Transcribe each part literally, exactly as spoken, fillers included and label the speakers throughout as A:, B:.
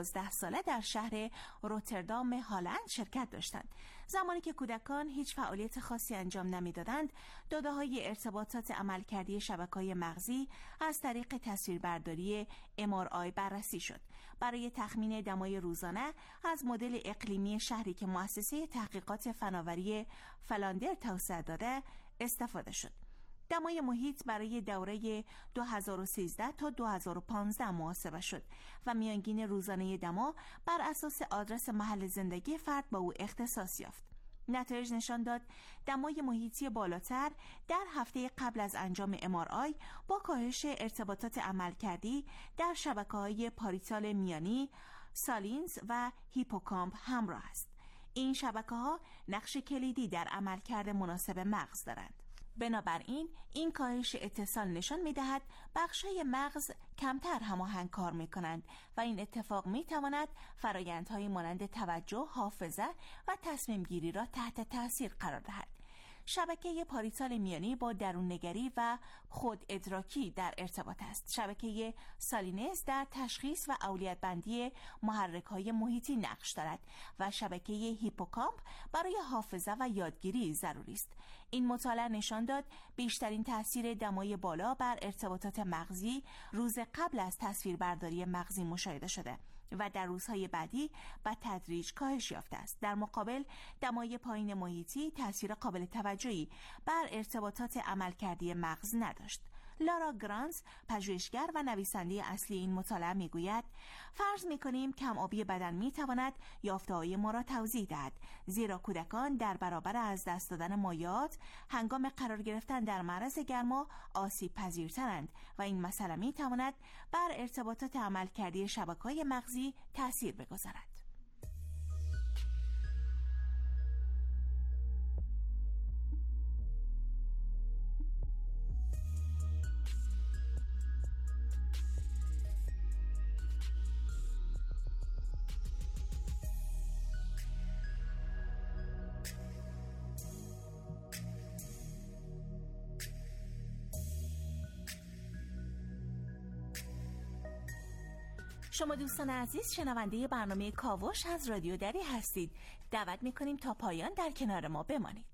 A: ده ساله در شهر روتردام هلند شرکت داشتند. زمانی که کودکان هیچ فعالیت خاصی انجام نمیدادند، داده‌های ارتباطات عملکردی شبکه‌های مغزی از طریق تصویربرداری ام آر آی بررسی شد. برای تخمین دمای روزانه از مدل اقلیمی شهری که مؤسسه تحقیقات فناوری فلاندر توسعه داده استفاده شد. دمای محیط برای دوره دو هزار و سیزده تا دو هزار و پانزده محاسبه شد و میانگین روزانه دما بر اساس آدرس محل زندگی فرد با او اختصاص یافت. نتایج نشان داد دمای محیطی بالاتر در هفته قبل از انجام ام آر آی با کاهش ارتباطات عملکردی در شبکه‌های پاریتال میانی، سالینز و هیپوکامپ همراه است. این شبکه‌ها نقش کلیدی در عملکرد مناسب مغز دارند. بنابراین این کاهش اتصال نشان می‌دهد بخش‌های مغز کمتر هماهنگ کار می‌کنند و این اتفاق می‌تواند فرآیندهای مانند توجه، حافظه و تصمیم گیری را تحت تاثیر قرار دهد. شبکه پاریتال میانی با درون نگری و خود ادراکی در ارتباط است. شبکه سالینز در تشخیص و اولویت بندی محرک‌های محیطی نقش دارد و شبکه هیپوکامپ برای حافظه و یادگیری ضروری است. این مطالعه نشان داد بیشترین تاثیر دمای بالا بر ارتباطات مغزی روز قبل از تصویربرداری مغزی مشاهده شده و در روزهای بعدی به تدریج کاهش یافته است. در مقابل دمای پایین محیطی تاثیر قابل توجهی بر ارتباطات عملکردی مغز نداشت. لارا گرانز، پژوهشگر و نویسنده اصلی این مطالعه میگوید فرض میکنیم کم آبی بدن میتواند یافته‌های ما را توضیح دهد، زیرا کودکان در برابر از دست دادن مایعات هنگام قرار گرفتن در معرض گرما آسیب پذیرترند و این مسئله میتواند بر ارتباطات عملکردی شبکه‌های مغزی تأثیر بگذارد. شما دوستان عزیز شنونده برنامه کاوش از رادیو دری هستید. دعوت میکنیم تا پایان در کنار ما بمانید.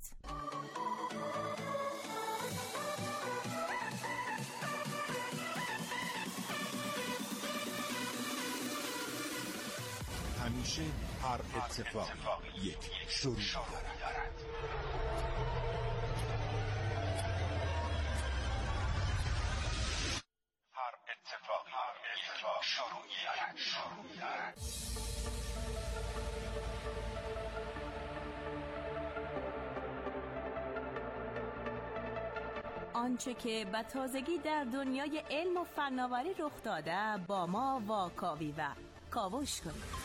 B: همیشه هر اتفاق یک شروع دارد. هر اتفاقی یک شروعی دارد. شروعی دارد.
A: آنچه که به تازگی در دنیای علم و فناوری رخ داده با ما واکاوی و کاوش کنید.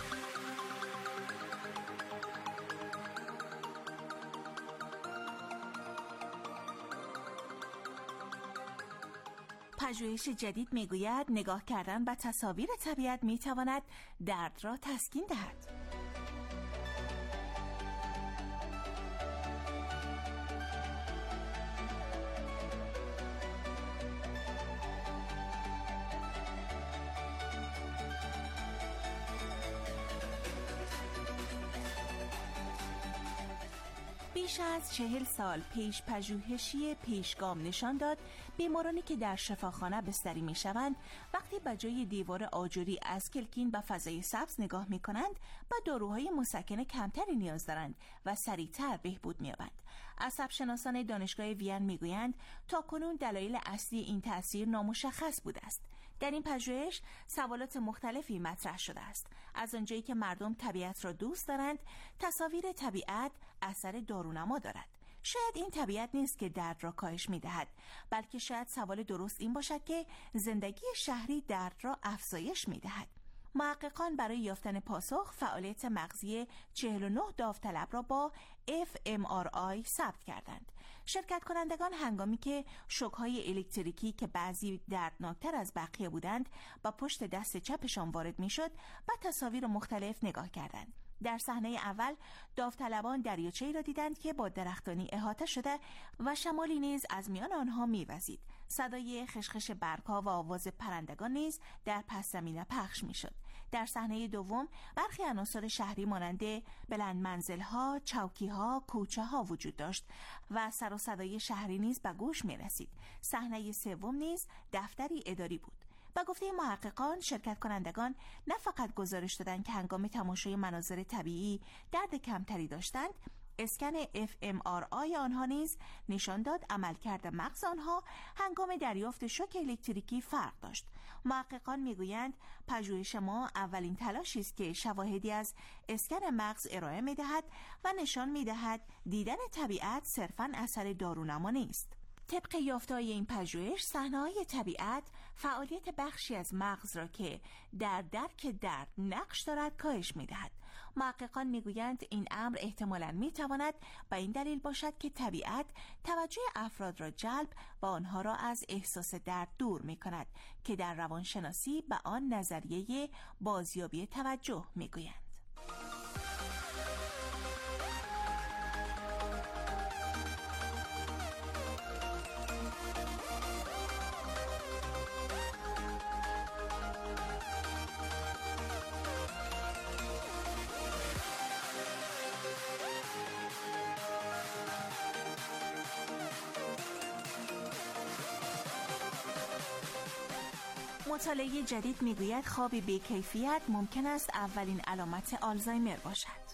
A: پژوهش جدید میگوید نگاه کردن به تصاویر طبیعت میتواند درد را تسکین دهد. بیش از چهل سال پیش پژوهشی پیشگام نشان داد بیمارانی که در شفاخانه بستری می شوند وقتی به جای دیوار آجوری از کلکین به فضای سبز نگاه می کنند به داروهای مسکن کمتری نیاز دارند و سریعتر بهبود می یابند. عصب شناسان دانشگاه وین می گویند تاکنون دلایل اصلی این تأثیر نامشخص بوده است. در این پژوهش سوالات مختلفی مطرح شده است. از آنجایی که مردم طبیعت را دوست دارند، تصاویر طبیعت اثر دارونما دارد. شاید این طبیعت نیست که درد را کاهش می‌دهد، بلکه شاید سوال درست این باشد که زندگی شهری درد را افزایش می‌دهد. محققان برای یافتن پاسخ فعالیت مغزی چهل و نه داوطلب را با اف ام آر آی ثبت کردند. شرکت کنندگان هنگامی که شوک‌های الکتریکی که بعضی دردناکتر از بقیه بودند با پشت دست چپشان وارد می‌شد، با تصاویر مختلف نگاه کردند. در صحنه اول داوطلبان دریاچه‌ای را دیدند که با درختانی احاطه شده و شمالی نیز از میان آنها می‌وزید. صدای خشخش برگ‌ها و آواز پرندگان نیز در پس زمینه پخش می‌شد. در صحنه دوم برخی عناصر شهری مانند بلند منزل‌ها، چوکی‌ها، کوچه‌ها وجود داشت و سر و صدای شهری نیز به گوش می‌رسید. صحنه سوم نیز دفتری اداری بود. با گفته محققان، شرکت کنندگان نه فقط گزارش دادند که هنگام تماشای مناظر طبیعی درد کمتری داشتند، اسکن اف ام آر آی آنها نیز نشان داد عملکرد مغز آنها هنگام دریافت شوک الکتریکی فرق داشت. محققان میگویند پژوهش ما اولین تلاشی است که شواهدی از اسکن مغز ارائه میدهد و نشان میدهد دیدن طبیعت صرفاً اثر دارونما نیست. طبق یافته‌های این پژوهش، صحنه‌های طبیعت فعالیت بخشی از مغز را که در درک درد نقش دارد کاهش می‌دهد. محققان می‌گویند این امر احتمالاً می‌تواند به این دلیل باشد که طبیعت توجه افراد را جلب و آنها را از احساس درد دور می‌کند که در روانشناسی به آن نظریه بازیابی توجه می‌گویند. مطالعه جدید میگوید خواب بی‌کیفیت ممکن است اولین علامت آلزایمر باشد.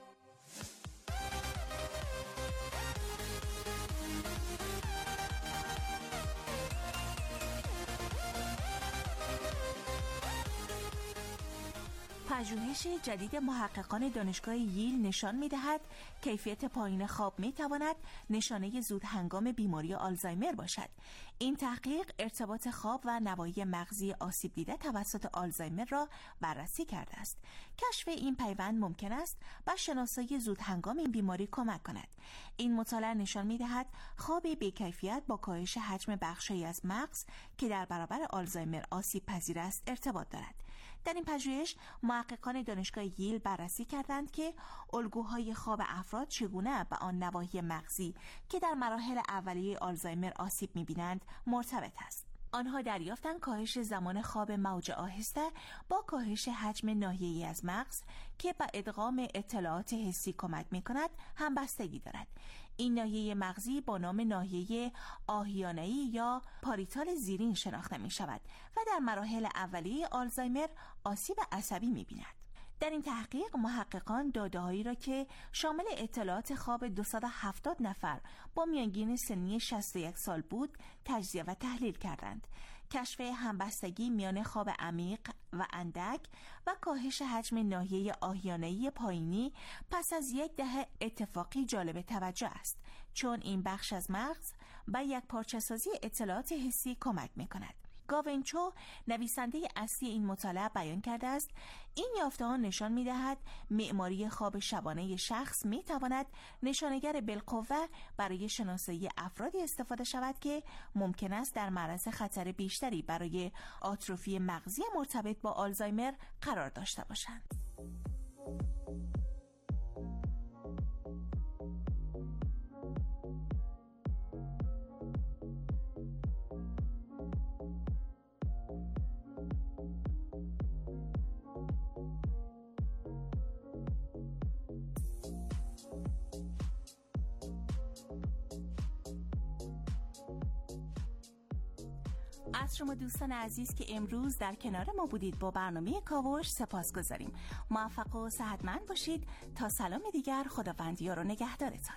A: پژوهش جدید محققان دانشگاه ییل نشان می‌دهد کیفیت پایین خواب می‌تواند نشانه زود هنگام بیماری آلزایمر باشد. این تحقیق ارتباط خواب و نواحی مغزی آسیب دیده توسط آلزایمر را بررسی کرده است. کشف این پیوند ممکن است به شناسایی زود هنگام این بیماری کمک کند. این مطالعه نشان می‌دهد خواب بی‌کیفیت با کاهش حجم بخشی از مغز که در برابر آلزایمر آسیب پذیر است ارتباط دارد. در این پژوهش محققان دانشگاه ییل بررسی کردند که الگوهای خواب افراد چگونه به آن نواحی مغزی که در مراحل اولیه آلزایمر آسیب می‌بینند مرتبط است. آنها دریافتند کاهش زمان خواب موج آهسته با کاهش حجم ناحیه‌ای از مغز که به ادغام اطلاعات حسی کمک می‌کند همبستگی دارد. این ناحیه مغزی با نام ناحیه آهیانه‌ای یا پاریتال زیرین شناخته می‌شود و در مراحل اولیه آلزایمر آسیب عصبی می‌بیند. در این تحقیق محققان داده‌هایی را که شامل اطلاعات خواب دویست و هفتاد نفر با میانگین سنی شصت و یک سال بود تجزیه و تحلیل کردند. کشف همبستگی میان خواب عمیق و اندک و کاهش حجم ناحیه آهیانه‌ای پایینی پس از یک دهه اتفاقی جالب توجه است، چون این بخش از مغز به یک پارچه‌سازی اطلاعات حسی کمک می‌کند. گاوین چو، نویسنده اصلی این مطالعه، بیان کرده است این یافته‌ها نشان می‌دهد معماری خواب شبانه شخص می‌تواند نشانگر بالقوه برای شناسایی افرادی استفاده شود که ممکن است در معرض خطر بیشتری برای آتروفی مغزی مرتبط با آلزایمر قرار داشته باشند. از شما دوستان عزیز که امروز در کنار ما بودید با برنامه کاوش سپاس گذاریم. موفق و صحتمند باشید. تا سلام دیگر، خداوند یار و نگهدارتان.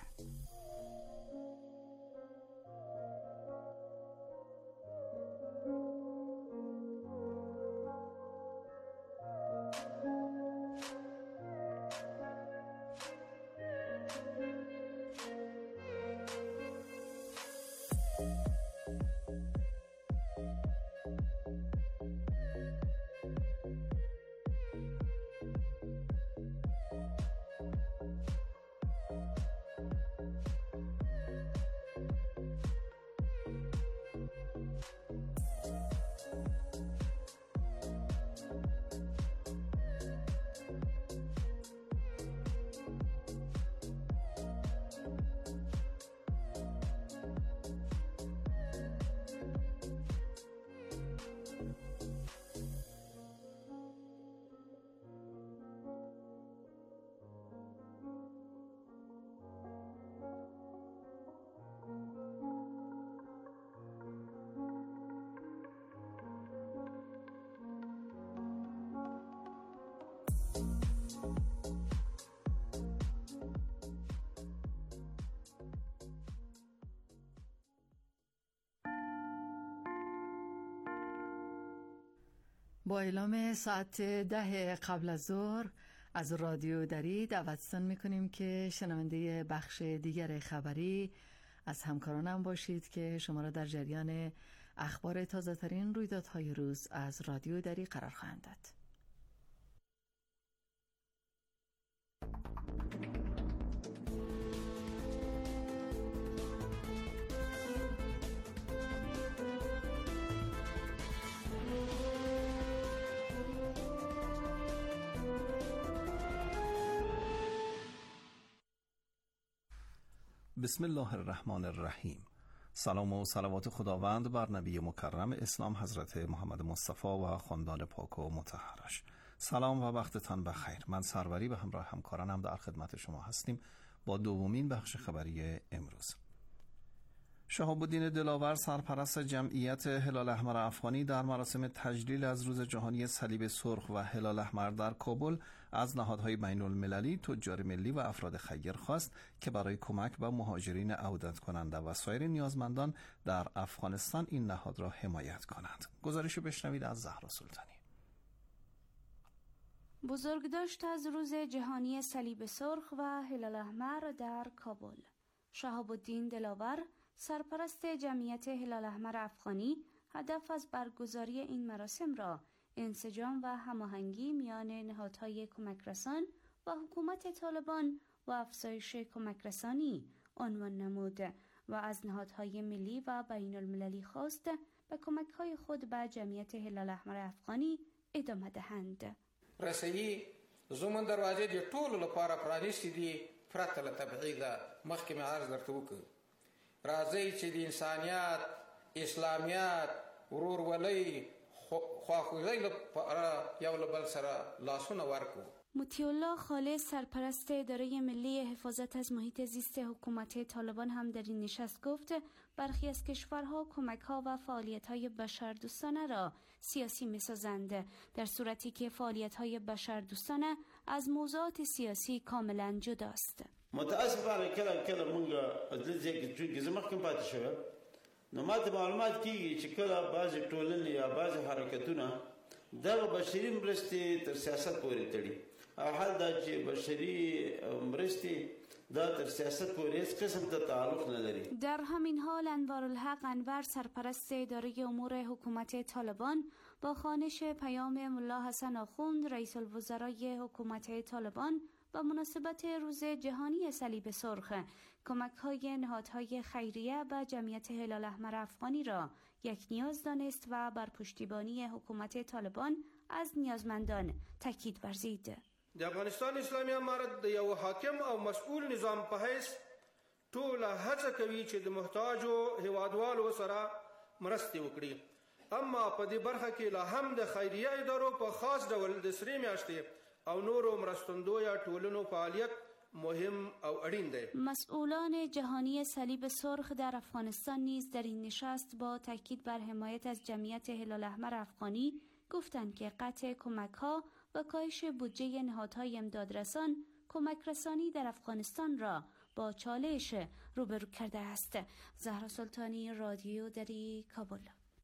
C: با اعلام ساعت ده قبل از ظهر از رادیو دری دعوتتان میکنیم که شنونده بخش دیگر خبری از همکارانم باشید که شما را در جریان اخبار تازه ترین رویدادهای روز از رادیو دری قرار خواهند داد.
D: بسم الله الرحمن الرحیم. سلام و صلوات خداوند بر نبی مکرم اسلام حضرت محمد مصطفی و خاندان پاک و مطهرش. سلام و وقتتان بخیر. من سروری به همراه همکارانم در خدمت شما هستیم با دومین بخش خبری امروز. شهاب الدین دلاور سرپرست جمعیت هلال احمر افغانی در مراسم تجلیل از روز جهانی صلیب سرخ و هلال احمر در کابل از نهادهای بین المللی، تجار ملی و افراد خیر خواست که برای کمک به مهاجرین عودت کننده و سایر نیازمندان در افغانستان این نهاد را حمایت کنند. گزارش بشنوید از زهرا سلطانی.
E: بزرگداشت از روز جهانی صلیب سرخ و هلال احمر در کابل. شهاب الدین دلاور سرپرست جمعیت هلال احمر افغانی هدف از برگزاری این مراسم را انسجام و هماهنگی میان نهادهای کمکرسان و حکومت طالبان و افزایش کمکرسانی عنوان نمود و از نهادهای ملی و بین المللی خواست به کمک‌های خود به جمعیت هلال احمر افغانی ادامه دهند.
F: رسایی زمون دروازه دی ټول لپاره پرانیستي دي پرته له تبعیض مخکې مې عرض درته وکړ. راځي چې د انسانیت، اسلامیت، ورورولۍ، خواخوږۍ لپاره یو له بل سره لاسونه ورکړو.
E: مطیع الله خالص سرپرست اداره ملی حفاظت از محیط زیست حکومت طالبان هم در این نشست گفت برخی از کشورها کمک‌ها و فعالیت‌های بشردوستانه را سیاسی می‌سازند، در صورتی که فعالیت‌های بشردوستانه از موضوعات سیاسی کاملا جداست.
G: متاسفانه کله کله مونږ دلته کې چې زموږ کوم پاتې شوی نو ماته معلومات کیږي چې کله بعضې ټولنې یا بعضې حرکتونه دغه بشري مرستې تر سیاست پورې تړي او حال دا چې بشري مرستې دا تر سیاست پورې هیڅ قسم ته تعلق نداری.
E: در همین حال انوارالحق انور سرپرست اداره امور حکومت طالبان با خوانش پیام ملا حسن آخوند رئیس الوزرای حکومت طالبان و مناسبت روز جهانی صلیب سرخ کمک‌های نهادهای خیریه و جمعیت هلال احمر افغانی را یک نیاز دانست و بر پشتیبانی حکومت طالبان از نیازمندان تاکید ورزید.
F: د افغانستان اسلامي امارت د یو حاکم او مسؤل نظام په حیث ټوله هڅه کوي چې د محتاجو هیوادوالو سره مرستې وکړي، اما په دې برخه کې لا هم د خیریه ادارو په خاص ډول د سرې میاشتې او نورو مرستندو یا ټولنو فعالیت مهم او اړین دی.
E: مسئولان جهانی صلیب سرخ در افغانستان نیز در این نشست با تاکید بر حمایت از جمعیت هلال احمر افغانی گفتند که قطع کمک‌ها و کاهش بودجه نهادهای امدادرسان کمک رسانی در افغانستان را با چالش روبرو کرده است. زهرا سلطانی، رادیو دری، کابل.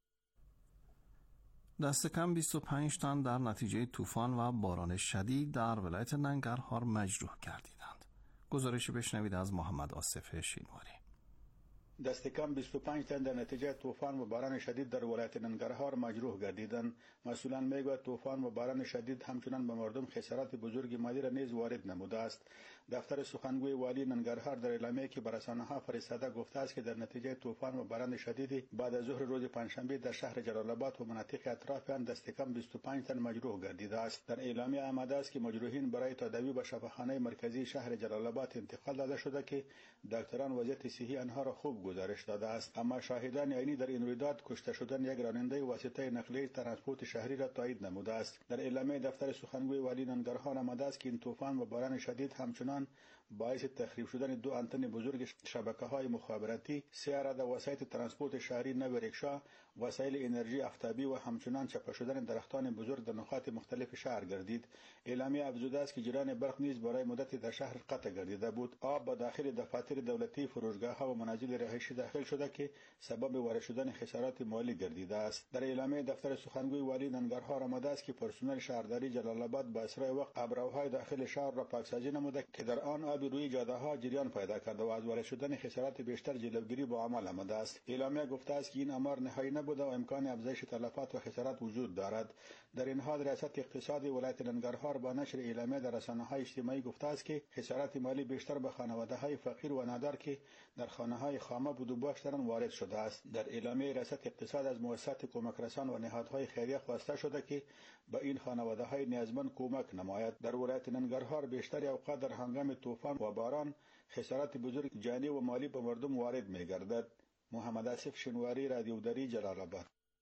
D: دست کم بیست و پنج تن در نتیجه طوفان و باران شدید در ولایت ننگرهار مجروح گردیدند. گزارشی بشنوید از محمد آصف شینواری.
H: دست کم بیست و پنج تن در نتیجه طوفان و باران شدید در ولایت ننگرهار مجروح گردیدند. مسئولان میگویند طوفان و باران شدید همچنان به مردم خسارات بزرگ مالی را نیز وارد نموده است. دفتر سخنگوی والی ننگرهار در اعلامیه‌ای که بر رسانه‌ها فرستاده گفته است که در نتیجه طوفان و باران شدید بعد از ظهر روز پنجشنبه در شهر جلال آباد و مناطق اطراف آن دست کم بیست و پنج تن مجروح گردیده است. در اعلامیه آمده است که مجروحین برای تداوی به شفاخانه مرکزی شهر جلال آباد انتقال داده شده که دکتران وضعیت صحی آنها را خوب گزارش داده است. اما شاهدان عینی در این رویداد کشته شدن یک راننده واسطه نقلیه ترانسپورت شهری را تایید نموده است. در اعلامیه دفتر سخنگوی والی ننگرهار آمده است که این طوفان و باران شدید همچنان باعث تخریب شدن دو آنتن بزرگ شبکه‌های مخابراتی، سه عدد وسایط ترانسپورت شهری، نو رکشا، وسایل انرژی آفتابی و همچنان چپه شدن درختان بزرگ در نقاط مختلف شهر گردید. اعلامیه افزوده است که جریان برق نیز برای مدتی در شهر قطع گردیده بود. آب به داخل دفاتر دولتی، فروشگاه‌ها و منازل رهایشی داخل شده که سبب وارد شدن خسارات مالی گردیده است. در اعلامیه دفتر سخنگوی والی ننگرهار آمده است که پرسنل شهرداری جلال آباد با اسرای وقت ابروهای داخل شهر را پاکسازی نموده که در آن آب روی جاده‌ها جریان پیدا کرده و از وارد شدن خسارات بیشتر جلوگیری با عمل آمده است. اعلامیه گفته است که این امر نهایی نبوده و امکان افزایش تلفات و خسارات وجود دارد. در این حال ریاست اقتصادی ولایت ننگرهار با نشر اعلامیه در رسانه‌های اجتماعی گفته است که خسارات مالی بیشتر به خانواده‌های فقیر و نادار که در خانه‌های خامه بود و باش دارند وارد شده است. در اعلامیه ریاست اقتصاد از مؤسسات کمک رسان و نهادهای خیریه خواسته شده که به این خانواده‌های نیازمند کمک نماید. در ولایت ننگرهار بیشتر اوقات در هنگام طوفان و باران خسارات بزرگ جانی و مالی به مردم وارد می‌گردد. محمد آصف شنواری، رادیو دری، جلال آباد.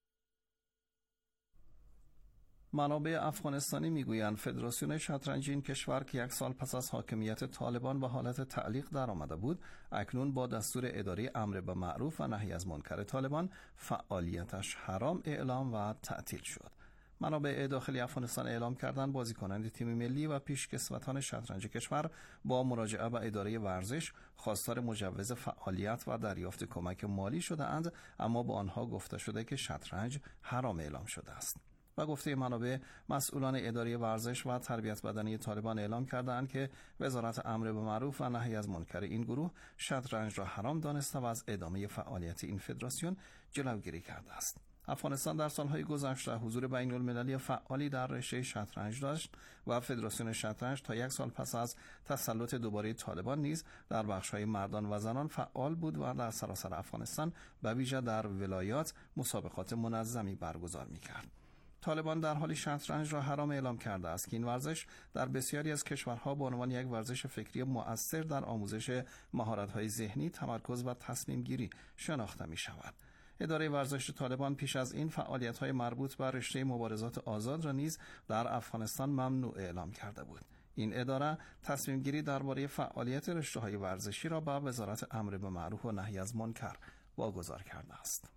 D: منابع افغانستانی میگویند فدراسیون شطرنج این کشور که یک سال پس از حاکمیت طالبان به حالت تعلیق در آمده بود، اکنون با دستور اداری امر به معروف و نهی از منکر طالبان فعالیتش حرام اعلام و تعطیل شد. منابع داخلی افغانستان اعلام کردند بازیکنان تیم ملی و پیشکسوتان شطرنج کشور با مراجعه به اداره ورزش خواستار مجوز فعالیت و دریافت کمک مالی شده اند، اما با آنها گفته شده که شطرنج حرام اعلام شده است. و گفته منابع مسئولان اداره ورزش و تربیت بدنی طالبان اعلام کردند که وزارت امر به معروف و نهی از منکر این گروه شطرنج را حرام دانسته و از ادامه فعالیت این فدراسیون جلوگیری کرده است. افغانستان در سالهای گذشته حضور بین المللی فعالی در رشته شطرنج داشت و فدراسیون شطرنج تا یک سال پس از تسلط دوباره طالبان نیز در بخش‌های مردان و زنان فعال بود و در سراسر افغانستان به ویژه در ولایات مسابقات منظمی برگزار می‌کرد. طالبان در حال شطرنج را حرام اعلام کرده است که این ورزش در بسیاری از کشورها به عنوان یک ورزش فکری مؤثر در آموزش مهارت‌های ذهنی، تمرکز و تصمیم گیری شناخته می‌شود. اداره ورزش طالبان پیش از این فعالیت‌های مربوط به رشته مبارزات آزاد را نیز در افغانستان ممنوع اعلام کرده بود. این اداره تصمیم گیری درباره فعالیت رشته‌های ورزشی را به وزارت امر به معروف و نهی از منکر واگذار کرده است.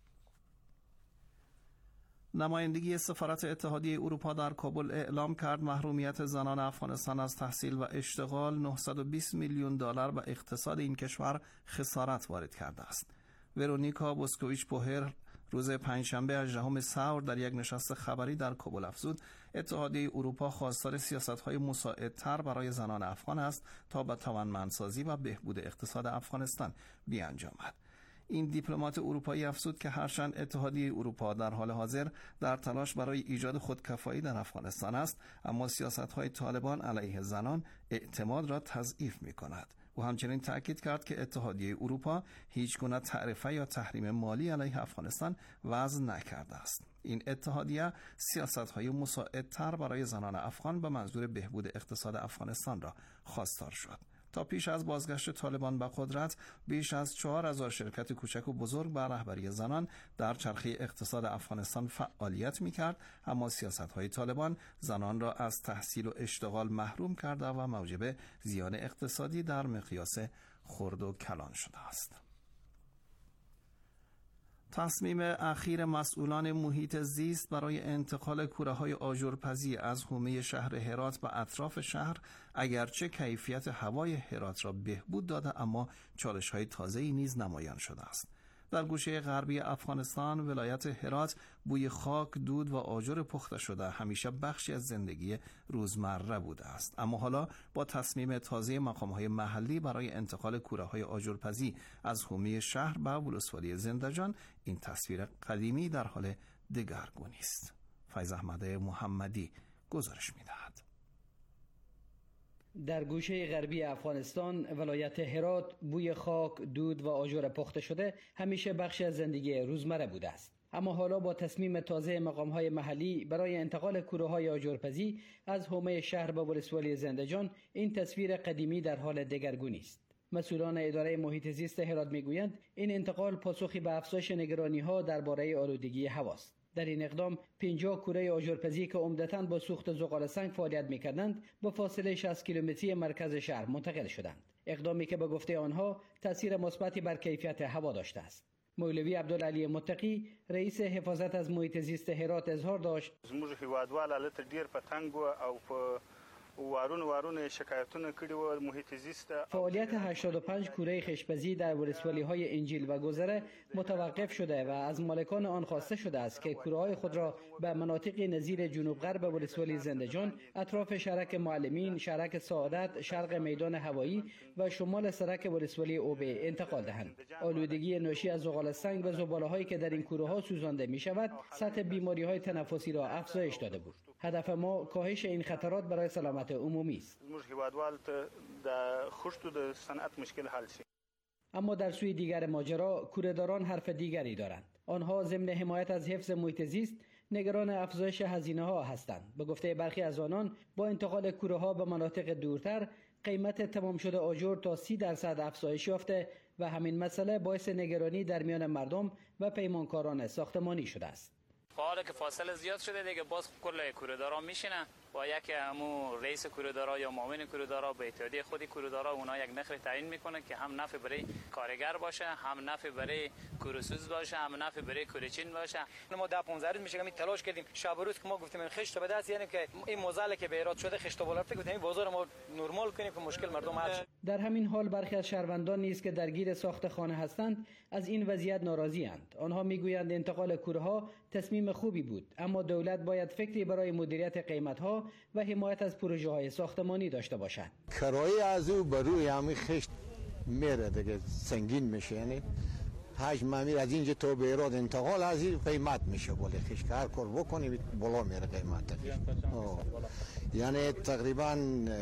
D: نمایندگی سفارت اتحادیه اروپا در کابل اعلام کرد محرومیت زنان افغانستان از تحصیل و اشتغال نهصد و بیست میلیون دلار به اقتصاد این کشور خسارت وارد کرده است. ورونیکا بوسکویچ پوهر روز پنجشنبه هجدهم سور در یک نشست خبری در کابل افزود اتحادیه اروپا خواستار سیاست‌های مساعدتر برای زنان افغان است تا به توانمندسازی و بهبود اقتصاد افغانستان بیانجامد. این دیپلمات اروپایی افزود که هرچند اتحادیه اروپا در حال حاضر در تلاش برای ایجاد خودکفایی در افغانستان است، اما سیاست‌های طالبان علیه زنان اعتماد را تضعیف می‌کند. او همچنین تأکید کرد که اتحادیه اروپا هیچ گونه تعرفه یا تحریم مالی علیه افغانستان وضع نکرده است. این اتحادیه سیاست‌های مساعدتر برای زنان افغان به منظور بهبود اقتصاد افغانستان را خواستار شد. تا پیش از بازگشت طالبان به قدرت بیش از چهار هزار شرکت کوچک و بزرگ با رهبری زنان در چرخه اقتصاد افغانستان فعالیت می‌کرد، اما سیاست‌های طالبان زنان را از تحصیل و اشتغال محروم کرده و موجب زیان اقتصادی در مقیاس خرد و کلان شده است. تصمیم اخیر مسئولان محیط زیست برای انتقال کوره‌های آجرپزی از حومه شهر هرات به اطراف شهر اگرچه کیفیت هوای هرات را بهبود داده، اما چالش‌های تازه‌ای نیز نمایان شده است. در گوشه غربی افغانستان ولایت هرات بوی خاک، دود و آجر پخته شده همیشه بخشی از زندگی روزمره بوده است، اما حالا با تصمیم تازه مقام‌های محلی برای انتقال کوره‌های آجرپزی از حومه شهر به ولسوالی زندجان این تصویر قدیمی در حال دگرگونی است. فیض احمد محمدی گزارش می‌دهد.
I: در گوشه غربی افغانستان ولایت هرات بوی خاک، دود و آجر پخته شده همیشه بخشی از زندگی روزمره بوده است، اما حالا با تصمیم تازه مقام‌های محلی برای انتقال کوره‌های آجرپزی از حومه شهر به ولسوالی زندجان این تصویر قدیمی در حال دگرگونی است. مسئولان اداره محیط زیست هرات میگویند این انتقال پاسخی به افزایش نگرانی‌ها درباره آلودگی هواست. در این اقدام پنجاه کوره آجرپزی که عمدتاً با سوخت زغال سنگ فعالیت می‌کردند به فاصله شصت کیلومتری مرکز شهر منتقل شدند. اقدامی که به گفته آنها تاثیر مثبتی بر کیفیت هوا داشته است. مولوی عبدالعلی متقی رئیس حفاظت از محیط زیست هرات اظهار داشت
J: زموږ هیوادوال حالت ډیر پتنګ او په وارون وارون شکایتونه کړي و محیط زیست.
I: فعالیت هشتاد و پنج کوره خشپزی در ولسوالی های انجیل و گذره متوقف شده و از مالکان آن خواسته شده است که کوره های خود را به مناطق نظیر جنوب غرب ولسوالی زندجان، اطراف شرک معلمین، شرک سعادت، شرق میدان هوایی و شمال سرک ولسوالی اوبه انتقال دهند. آلودگی ناشی از زغال سنگ و زباله هایی که در این کوره ها سوزانده می شود سطح بیماری های تنفسی را افزایش داده بود. هدف ما کاهش این خطرات برای سلامت عمومی است. اما در سوی دیگر ماجرا کوره‌داران حرف دیگری دارند. آنها ضمن حمایت از حفظ محیط زیست نگران افزایش هزینه ها هستند. به گفته برخی از آنان با انتقال کوره ها به مناطق دورتر قیمت تمام شده آجر تا سی درصد افزایش یافته و همین مسئله باعث نگرانی در میان مردم و پیمانکاران ساختمانی شده است.
K: حالا که فاصله زیاد شده دیگه باز کل کوره‌دارا میشینن با یک همو رئیس کوره‌دارا یا معاون کوره‌دارا به اتحادیه خودی کوره‌دارا اونا یک نرخ تعیین میکنه که هم نفع برای کارگر باشه، هم نفع برای کوره‌سوز باشه، هم نفع برای کوره‌چین باشه.
L: ما ده پانزده روز میشه که می تلاش کردیم شب و روز که ما گفتیم این خشت به دست، یعنی که این موزل که به ایراد شده خشت بالا رفته گفتیم این بازار ما نرمال کنیم که مشکل مردم حل شه.
I: در همین حال برخی از شهروندان نیز که درگیر ساخت خانه هستند از این وضعیت ناراضی اند. آنها میگویند انتقال کوره‌ها تصمیم خوبی بود، اما دولت باید فکری برای مدیریت قیمت‌ها و حمایت از پروژه‌های ساختمانی داشته باشد.
M: کرایه از او بر روی همین خشت میره دیگه، سنگین میشه، یعنی حجم امیر از اینجا تا به ایراد انتقال از این قیمت میشه، ولی خشت هر کار بکنی بالا میره قیمت. یعنی تقریبا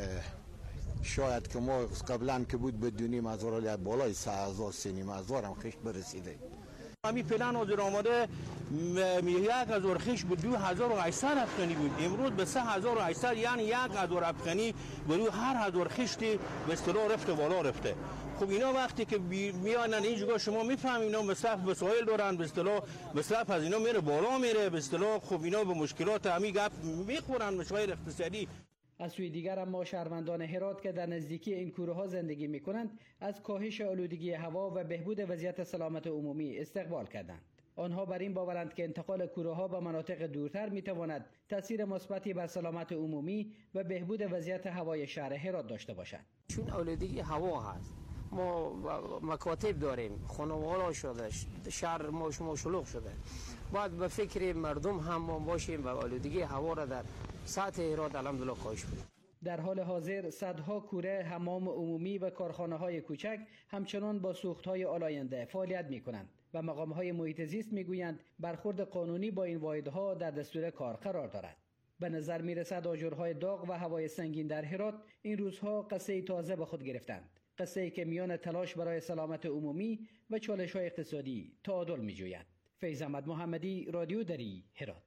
M: شاید که ما قبلا که بود بدونیم از ولی بالای سه هزار سینیم هزار هم خشت برسیده.
N: همین فعلا حاضر آماده یک هزار خشت به دو هزار و هشتصد افغانی بود، امروز به سه هزار و هشتصد، یعنی یک هزار افغانی به دو هر هزار خشتی به اصطلاح رفته بالا رفته. خب اینا وقتی که میانن اینجا شما میفهمید اینا مصرف وسایل دارن، به اصطلاح مصرف از اینا میره بالا میره، به اصطلاح خب اینا به مشکلات همین گپ میخورن، مشکل اقتصادی.
I: از سوی دیگر اما شهروندان هرات که در نزدیکی این کوره ها زندگی می کنند از کاهش آلودگی هوا و بهبود وضعیت سلامت عمومی استقبال کردند. آنها بر این باورند که انتقال کوره ها به مناطق دورتر می تواند تاثیر مثبتی بر سلامت عمومی و بهبود وضعیت هوای شهر هرات داشته باشد.
O: چون آلودگی هوا هست، ما مکاتب داریم، خانواده شده، شهر ما شما شلوغ شده، باید به فکر مردم هم ما باشیم و آلودگی هوا را در سطح هرات الحمدلله کاهش بدیم.
I: در حال حاضر صدها کوره، حمام عمومی و کارخانه های کوچک همچنان با سوخت های آلاینده فعالیت می کنند و مقام های محیط زیست می گویند برخورد قانونی با این واحدها در دستور کار قرار دارد. به نظر می رسد آجرهای داغ و هوای سنگین در هرات این روزها قصه تازه به خود گرفتند. قصه ای که میان تلاش برای سلامت عمومی و چالش های اقتصادی تعادل می جوید. فیض احمد محمدی، رادیو دری، هرات.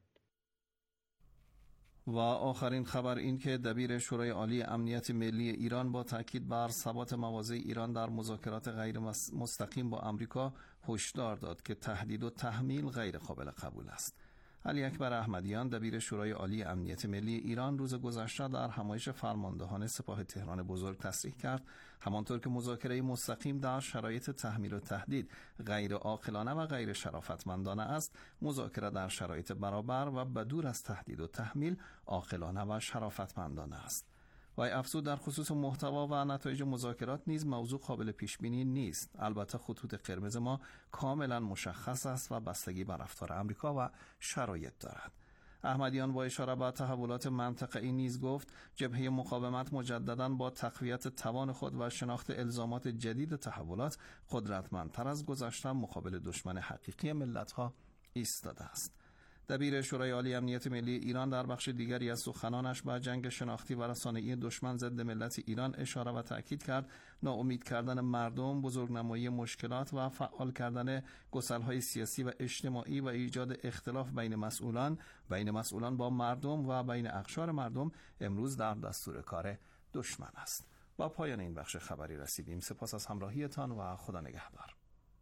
D: و آخرین خبر این که دبیر شورای عالی امنیت ملی ایران با تاکید بر ثبات مواضع ایران در مذاکرات غیر مستقیم با آمریکا هشدار داد که تهدید و تحمیل غیر قابل قبول است. علی اکبر احمدیان دبیر شورای عالی امنیت ملی ایران روز گذشته در همایش فرماندهان سپاه تهران بزرگ تصریح کرد همانطور که مذاکره مستقیم در شرایط تحمیل و تهدید غیر عاقلانه و غیر شرافتمندانه است، مذاکره در شرایط برابر و بدور از تهدید و تحمیل عاقلانه و شرافتمندانه است. وی افزود در خصوص محتوا و نتایج مذاکرات نیز موضوع قابل پیش بینی نیست. البته خطوط قرمز ما کاملا مشخص است و بستگی بر رفتار آمریکا و شرایط دارد. احمدیان با اشاره به تحولات منطقه‌ای نیز گفت جبهه مقاومت مجدداً با تقویت توان خود و شناخت الزامات جدید تحولات قدرتمندتر از گذشته مقابل دشمن حقیقی ملت‌ها ایستاده است. دبیر شورای عالی امنیت ملی ایران در بخش دیگری از سخنانش به جنگ شناختی و رسانه‌ای دشمن ضد ملت ایران اشاره و تأکید کرد ناامید کردن مردم، بزرگنمایی مشکلات و فعال کردن گسل‌های سیاسی و اجتماعی و ایجاد اختلاف بین مسئولان، بین مسئولان با مردم و بین اقشار مردم امروز در دستور کار دشمن است. با پایان این بخش خبری رسیدیم. سپاس از همراهیتان و خدا نگهدار.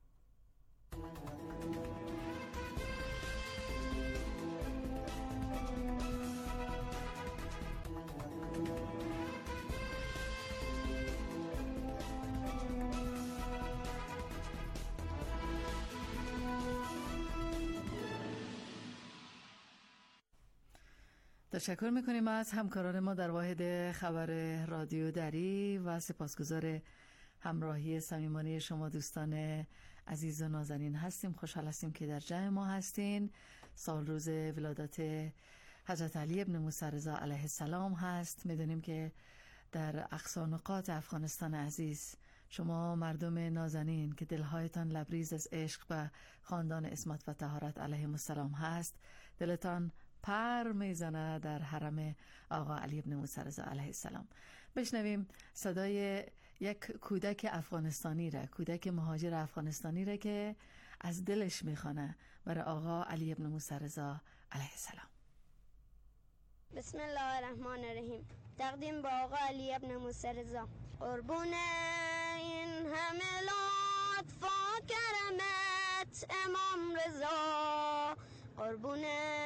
C: تشکر میکنیم از همکاران ما در واحد خبر رادیو دری و سپاسگزار همراهی صمیمانه شما دوستان عزیز و نازنین هستیم. خوشحال هستیم که در جمع ما هستین. سال روز ولادت حضرت علی ابن موسی رضا علیه السلام هست. میدونیم که در اقصا نقاط افغانستان عزیز شما مردم نازنین که دلهایتان لبریز از عشق و خاندان عصمت و طهارت علیهم السلام هست، دلتان پر میزنه در حرم آقا علی ابن موسی رضا علیه السلام. بشنویم صدای یک کودک افغانستانی را، کودک مهاجر افغانستانی را که از دلش میخوانه برای آقا علی ابن موسی رضا علیه السلام.
P: بسم الله الرحمن الرحیم. تقدیم با آقا علی ابن موسی رضا. قربون این همه لطف و کرمت امام رضا، قربون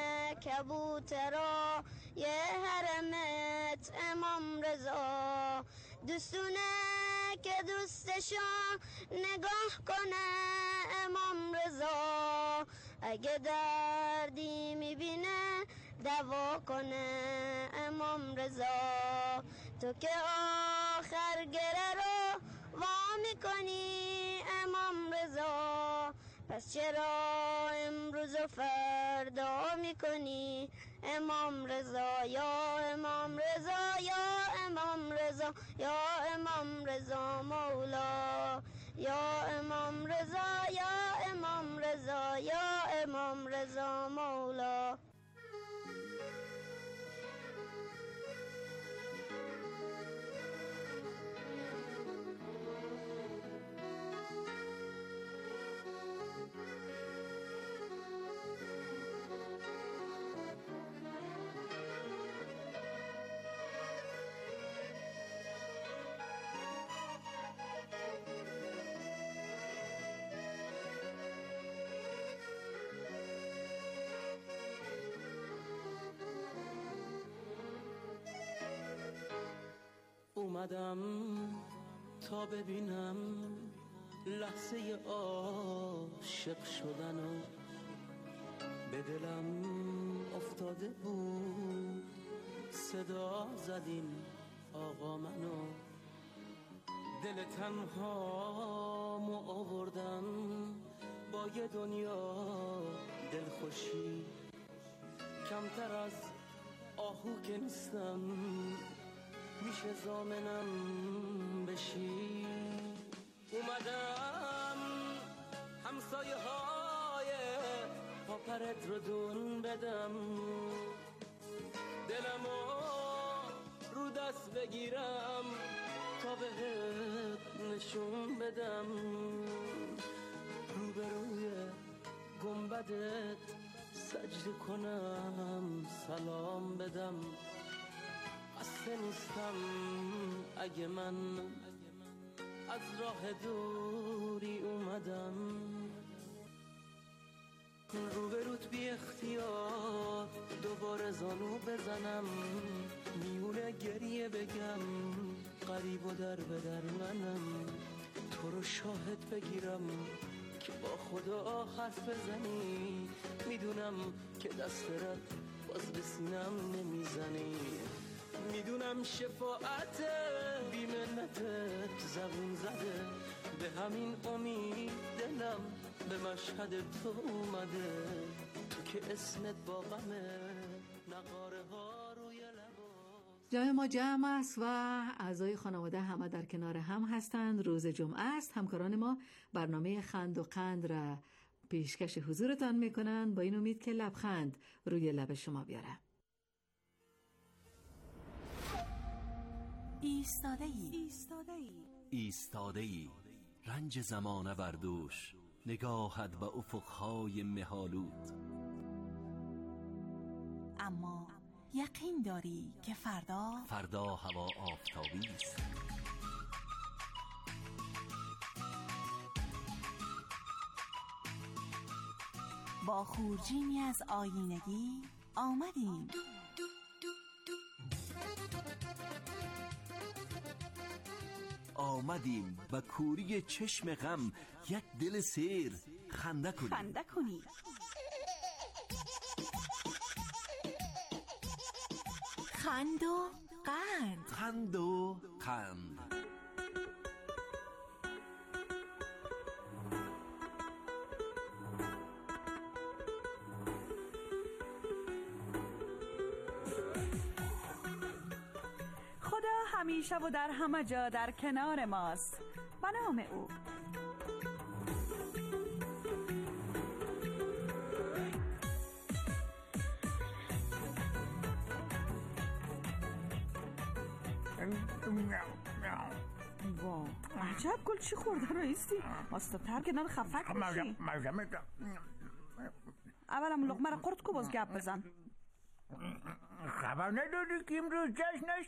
P: کبوترا یه حرمت امام رضا، دوستونه که دوستشا نگاه کنه امام رضا، اگه دردی میبینه دوا کنه امام رضا، تو که آخر گره رو وا میکنی امام رضا، پس چرا امروز و فردا میکنی امام رضا؟ یا امام رضا، یا امام رضا، یا امام رضا مولا، یا امام رضا، یا امام رضا، یا امام رضا مولا.
Q: اومدم تا ببینم لحظه عاشق شدن و به دلم افتاده بود صدا زدین آقا منو، دل تنها مو آوردم با یه دنیا دلخوشی، کمتر از آهو که نیستم میشه زامنم بشی. اومدم همسایه های پاپرت رو دون بدم، دلمو رو دست بگیرم تا بهت نشون بدم، روبروی گنبدت سجده کنم سلام بدم، خسته نیستم اگه من از راه دوری اومدم، روبروت بی اختیار دوباره زانو بزنم، میونه گریه بگم قریب و در به در منم، تو رو شاهد بگیرم که با خدا حرف بزنی، میدونم که دست رد باز به سینم نمیزنی، میدونم شفاعت بی منتت زبون زده، به همین امید دلم به مشهد تو اومده، تو که اسمت با غمه نقاره ها روی لباس.
C: جای ما جمع است و اعضای خانواده همه در کنار هم هستند. روز جمعه است. همکاران ما برنامه خند و قند را پیشکش حضورتان میکنند با این امید که لبخند روی لب شما بیاره.
A: ایستاده ای
R: ایستاده ای ایستاده ای رنج زمانه بردوش، نگاهت به افقهای مهالود،
A: اما یقین داری که فردا
R: فردا هوا آفتابی است،
A: با خورجینی از آیینگی آمدیم.
R: آمدیم با کوری چشم غم یک دل سیر خنده کنیم.
A: خنده کنیم. خند و قند.
R: خند و قند.
S: خدا همیشه و در همه جا در کنار ماست. به نام او. وا عجب گل چی خورده رئیستی؟ ماستتر که نده خفک بشی. اولم لقمه را قرد کو باز گپ بزن.
T: خبر نداری که امروز جشنش؟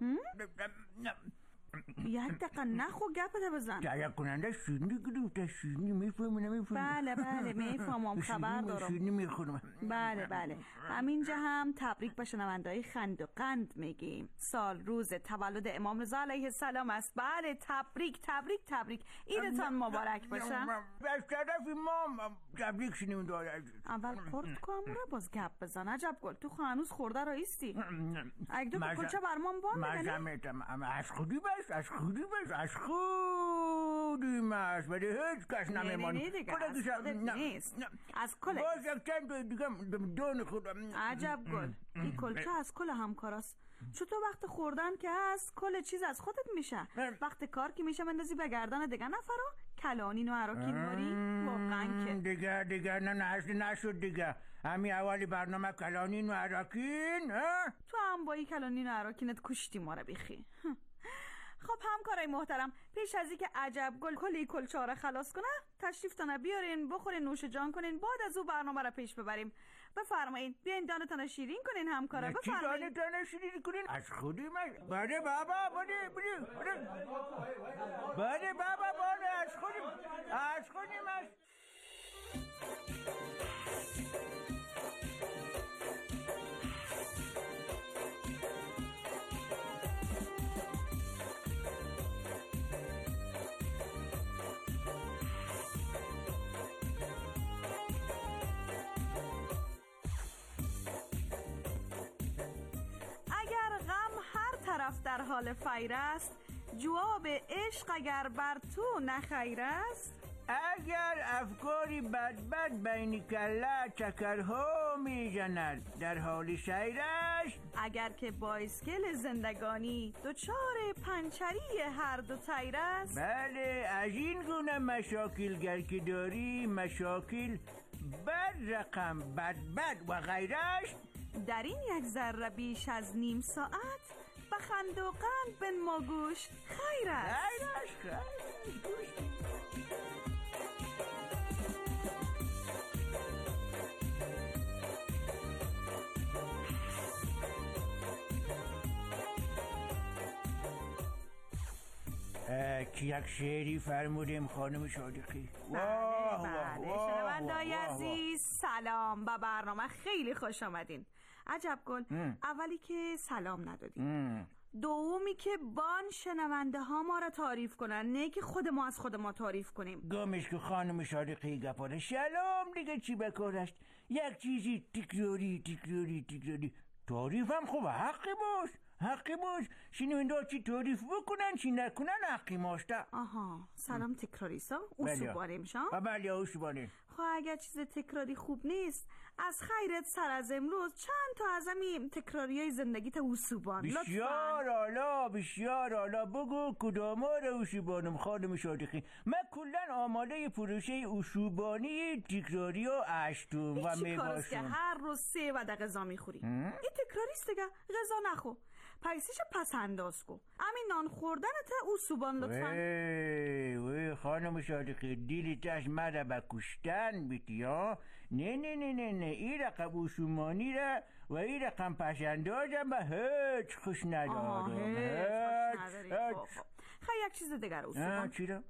S: یک دقیقه نخو گپت بزن.
T: تهیه کننده شیرینی گرفته. شیرینی میفهمی نمیفهمی؟
S: بله بله میفهمم، خبر دارم.
T: شیرینی میخورم.
S: بله بله. همینجا هم تبریک به شنونده‌های خند و قند میگیم. سال روز تولد امام رضا علیه السلام است. بله تبریک تبریک تبریک. عیدتان مبارک باشه.
T: از طرف ما تبریک شنونده عزیز.
S: اول قرد کو امورا باز گپ بزن. عجب گل تو هنوز خورده رئیستی. اگه دو کلچه برمان بان
T: بگنی؟ از خودی بس از خودی بس از خودی بس ولی هیچ کس نمیمان.
S: نه نه دیگه از خودت نیست. از کل
T: باز یک چند دیگه دون خودم.
S: عجب گل این کلچه از کل همکاراست. چطور وقت خوردن که هست کل چیز از خودت میشه. وقت کار که میشه بندازی به گردن دیگه نفرا کلانین و عراکین باری. واقعا که
T: دیگه دیگه نه نه نشد دیگه. همین اولی برنامه کلانین و عراکین.
S: تو هم با این کلانین و عراکینت کشتی ما رو بیخی. خب همکارای محترم پیش از اینکه عجب گل کلی کلچه را خلاص کنه تشریف تانه بیارین بخورین نوش جان کنین بعد از او برنامه را پیش ببریم. بفرمایید بیاین دانتان شیرین کنین همکارا.
T: بفرمایید دانتان شیرین کنین از خودی من. بله بابا بله بله بله بابا بله از خودی از خودی من.
S: طرف در حال فیر است جواب عشق اگر بر تو نخیر است.
T: اگر افکاری بد بد بین کله چکرها می جند در حال سیر است.
S: اگر که بایسکل زندگانی دچار پنچری هر دو تیر است.
T: بله از این گونه مشاکل گر که داری مشاکل بد رقم بد بد و غیره است.
S: در این یک ذره بیش از نیم ساعت بخند و قند بن ما گوش خیر است.
T: خیر است خیر است. که یک شعری فرمودیم خانم صادقی.
S: واه بله شنونده‌های عزیز سلام به برنامه خیلی خوش آمدین. عجب گل اولی که سلام ندادیم، دومی که بان شنونده ها ما را تعریف کنن نه که خود ما از خود ما تعریف کنیم.
T: گمش که خانم صادقی گپاره سلام دیگه چی بکارست. یک چیزی تکراری تکراری تکراری تعریف هم خوبه حقی باش حقی باش. شنونده ها چی تعریف بکنن چی نکنن حقی ماشته.
S: آها سلام تکراری سا اوسوبانه میشم.
T: بله اوسوبانه.
S: خب اگر چیز تکراری خوب نیست از خیرت سر از امروز چند تا از همین تکراری های زندگی تا اوسوبان.
T: بسیار عالا بسیار عالا بگو کدام را اوسوبانم خانم صادقی. من کلن آماده پروسه اوسوبانی تکراری و اشتم و
S: میباشم. چی کارست که هر روز سه و ده غذا میخوری؟ این تکراریست دیگه غذا نخو. پیسیش پس انداز کو. همین نان خوردنت اوسوبان لطفا.
T: وی وی خانم صادقی دیلی تاش مره با کشتن بیتی ها. نه نه نه نه نه این رقم اوسومانی را و این رقم پس اندازم به هیچ خوش ندارم.
S: آه هیچ خوش نداری. خیلی یک چیز دیگر اوسوبان.
T: چی را؟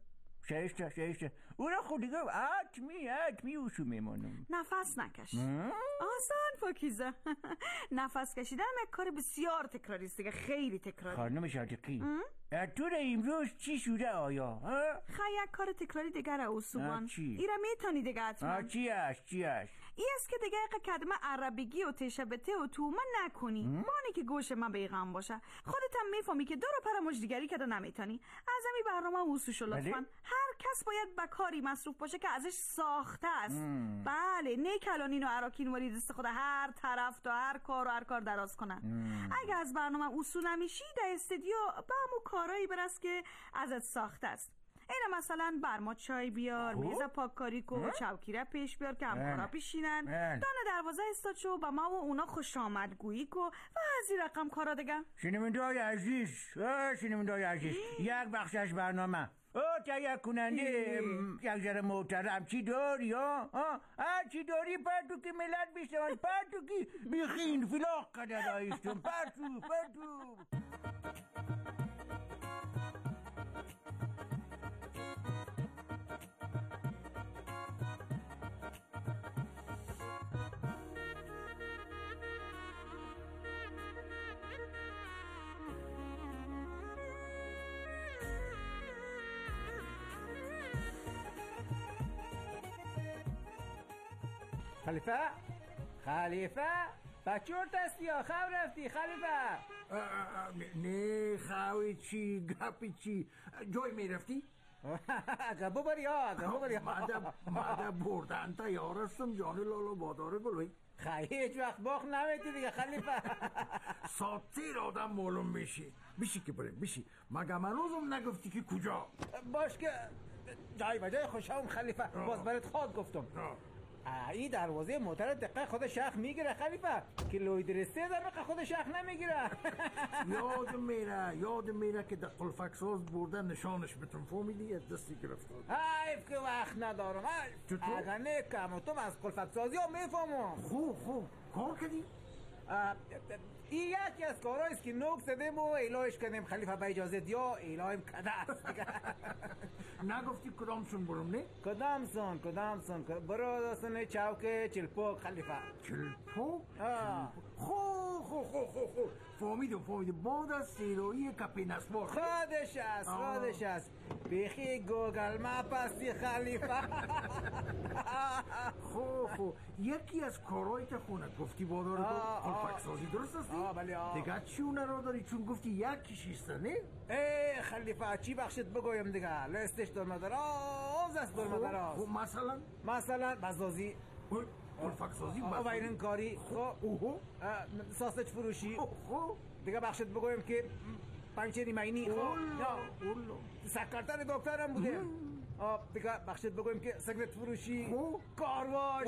T: شایسته شایسته اون خود دیگه حتمی حتمی اوشو میمانم.
S: نفس نکش. آسان پاکیزه. نفس کشیدن یک کار بسیار تکراری است دیگه، خیلی تکراری.
T: خانم صادقی تو را امروز چی شده آیا؟
S: خیلی یک کار تکراری دیگر اوسوبان.
T: چی؟
S: ایره میتونی دیگه حتما.
T: چی است چی است؟
S: ای است که دیگه یک کلمه عربیگی و تشبته و تومه نکنی. مانی که گوش من بیغم باشه. خودت هم میفهمی که دور پر مجدیگری که نمیتونی. از همین برنامه اوسوشو لطفا. هر کس باید به کاری مصروف باشه که ازش ساخته است. مم. بله نه کلانین و عراکین ولی دست خود هر طرف تا هر کار و هر کار دراز کنن. مم. اگه از برنامه اصول نمیشی در استودیو به همون کارایی برس که ازت ساخته است. اینا مثلا برما چای بیار، میز پاککاری کو، چوکیره پیش بیار که همکارا پیشینن، دانه دروازه استاد شو با ما و اونا خوش آمد گویی کو و از این رقم کارا دیگه.
T: شنونده‌های عزیز، شنونده‌های عزیز، یک بخش از برنامه او تهیه کننده یک ذره محترم چی داری ها؟ ها چی داری پرتو که ملت بیشتران پرتو که بیخین فلاق قدر آیستون پرتو پرتو.
I: خلیفه خلیفه بچور دستی ها خواه رفتی خلیفه؟
T: نه خواه چی گپی چی جای می رفتی؟
I: گبو بری ها گبو بری ها
T: مده بردن تا یارستم جان لالا باداره گلوی
I: خیلی هیچ وقت باخ نمیتی دیگه خلیفه.
T: ساتیر آدم معلوم میشی بیشی که بریم بیشی مگه من روزم نگفتی که کجا؟
I: باش که جای بجای خوشم خلیفه باز برات خواد گفتم. ای دروازه موتر دقیق خود شخ میگیره خلیفه که لوی درسته دقیق خود شخ نمیگیره.
T: یاد میره یاد میره که در قلفک ساز بردن نشانش بتون فهمیدی از دستی گرفته.
I: حیف که وقت ندارم. اگر نکم تو از قلفک سازی ها میفهمم.
T: خوب خوب کار کردی؟
I: این یکی از کارهاییست که نوک زدیم و ایلاش کردیم خلیفه به اجازه دیا ایلایم کده است.
T: نگفتی کدامشون برم نه؟
I: کدامسون کدامسون برو داستان چوک چلپوک خلیفه.
T: چلپوک؟ خو خو خو خو خو فهمیدم فهمیدم بعد از سیروی کپی نسبار
I: خودش است خودش است بیخی گوگل مپ هستی خلیفه.
T: خو خو یکی از کارهایی که خونه گفتی بادار قلفک سازی درست هستی؟ دیگه چونه رو داری چون گفتی یکیشیسته نه؟
I: ای خلیفه چی بخشت بگویم دیگه لستش دارم دراز است دارم دراز.
T: خب مثلا؟
I: مثلا بزازی
T: قلفک سازی
I: و این کاری
T: اوهو
I: ساسج فروشی دیگه بخشت بگویم که پنچری مینی سکرتر دکترم بوده دیگه بخشت بگویم که سگرت فروشی کارواش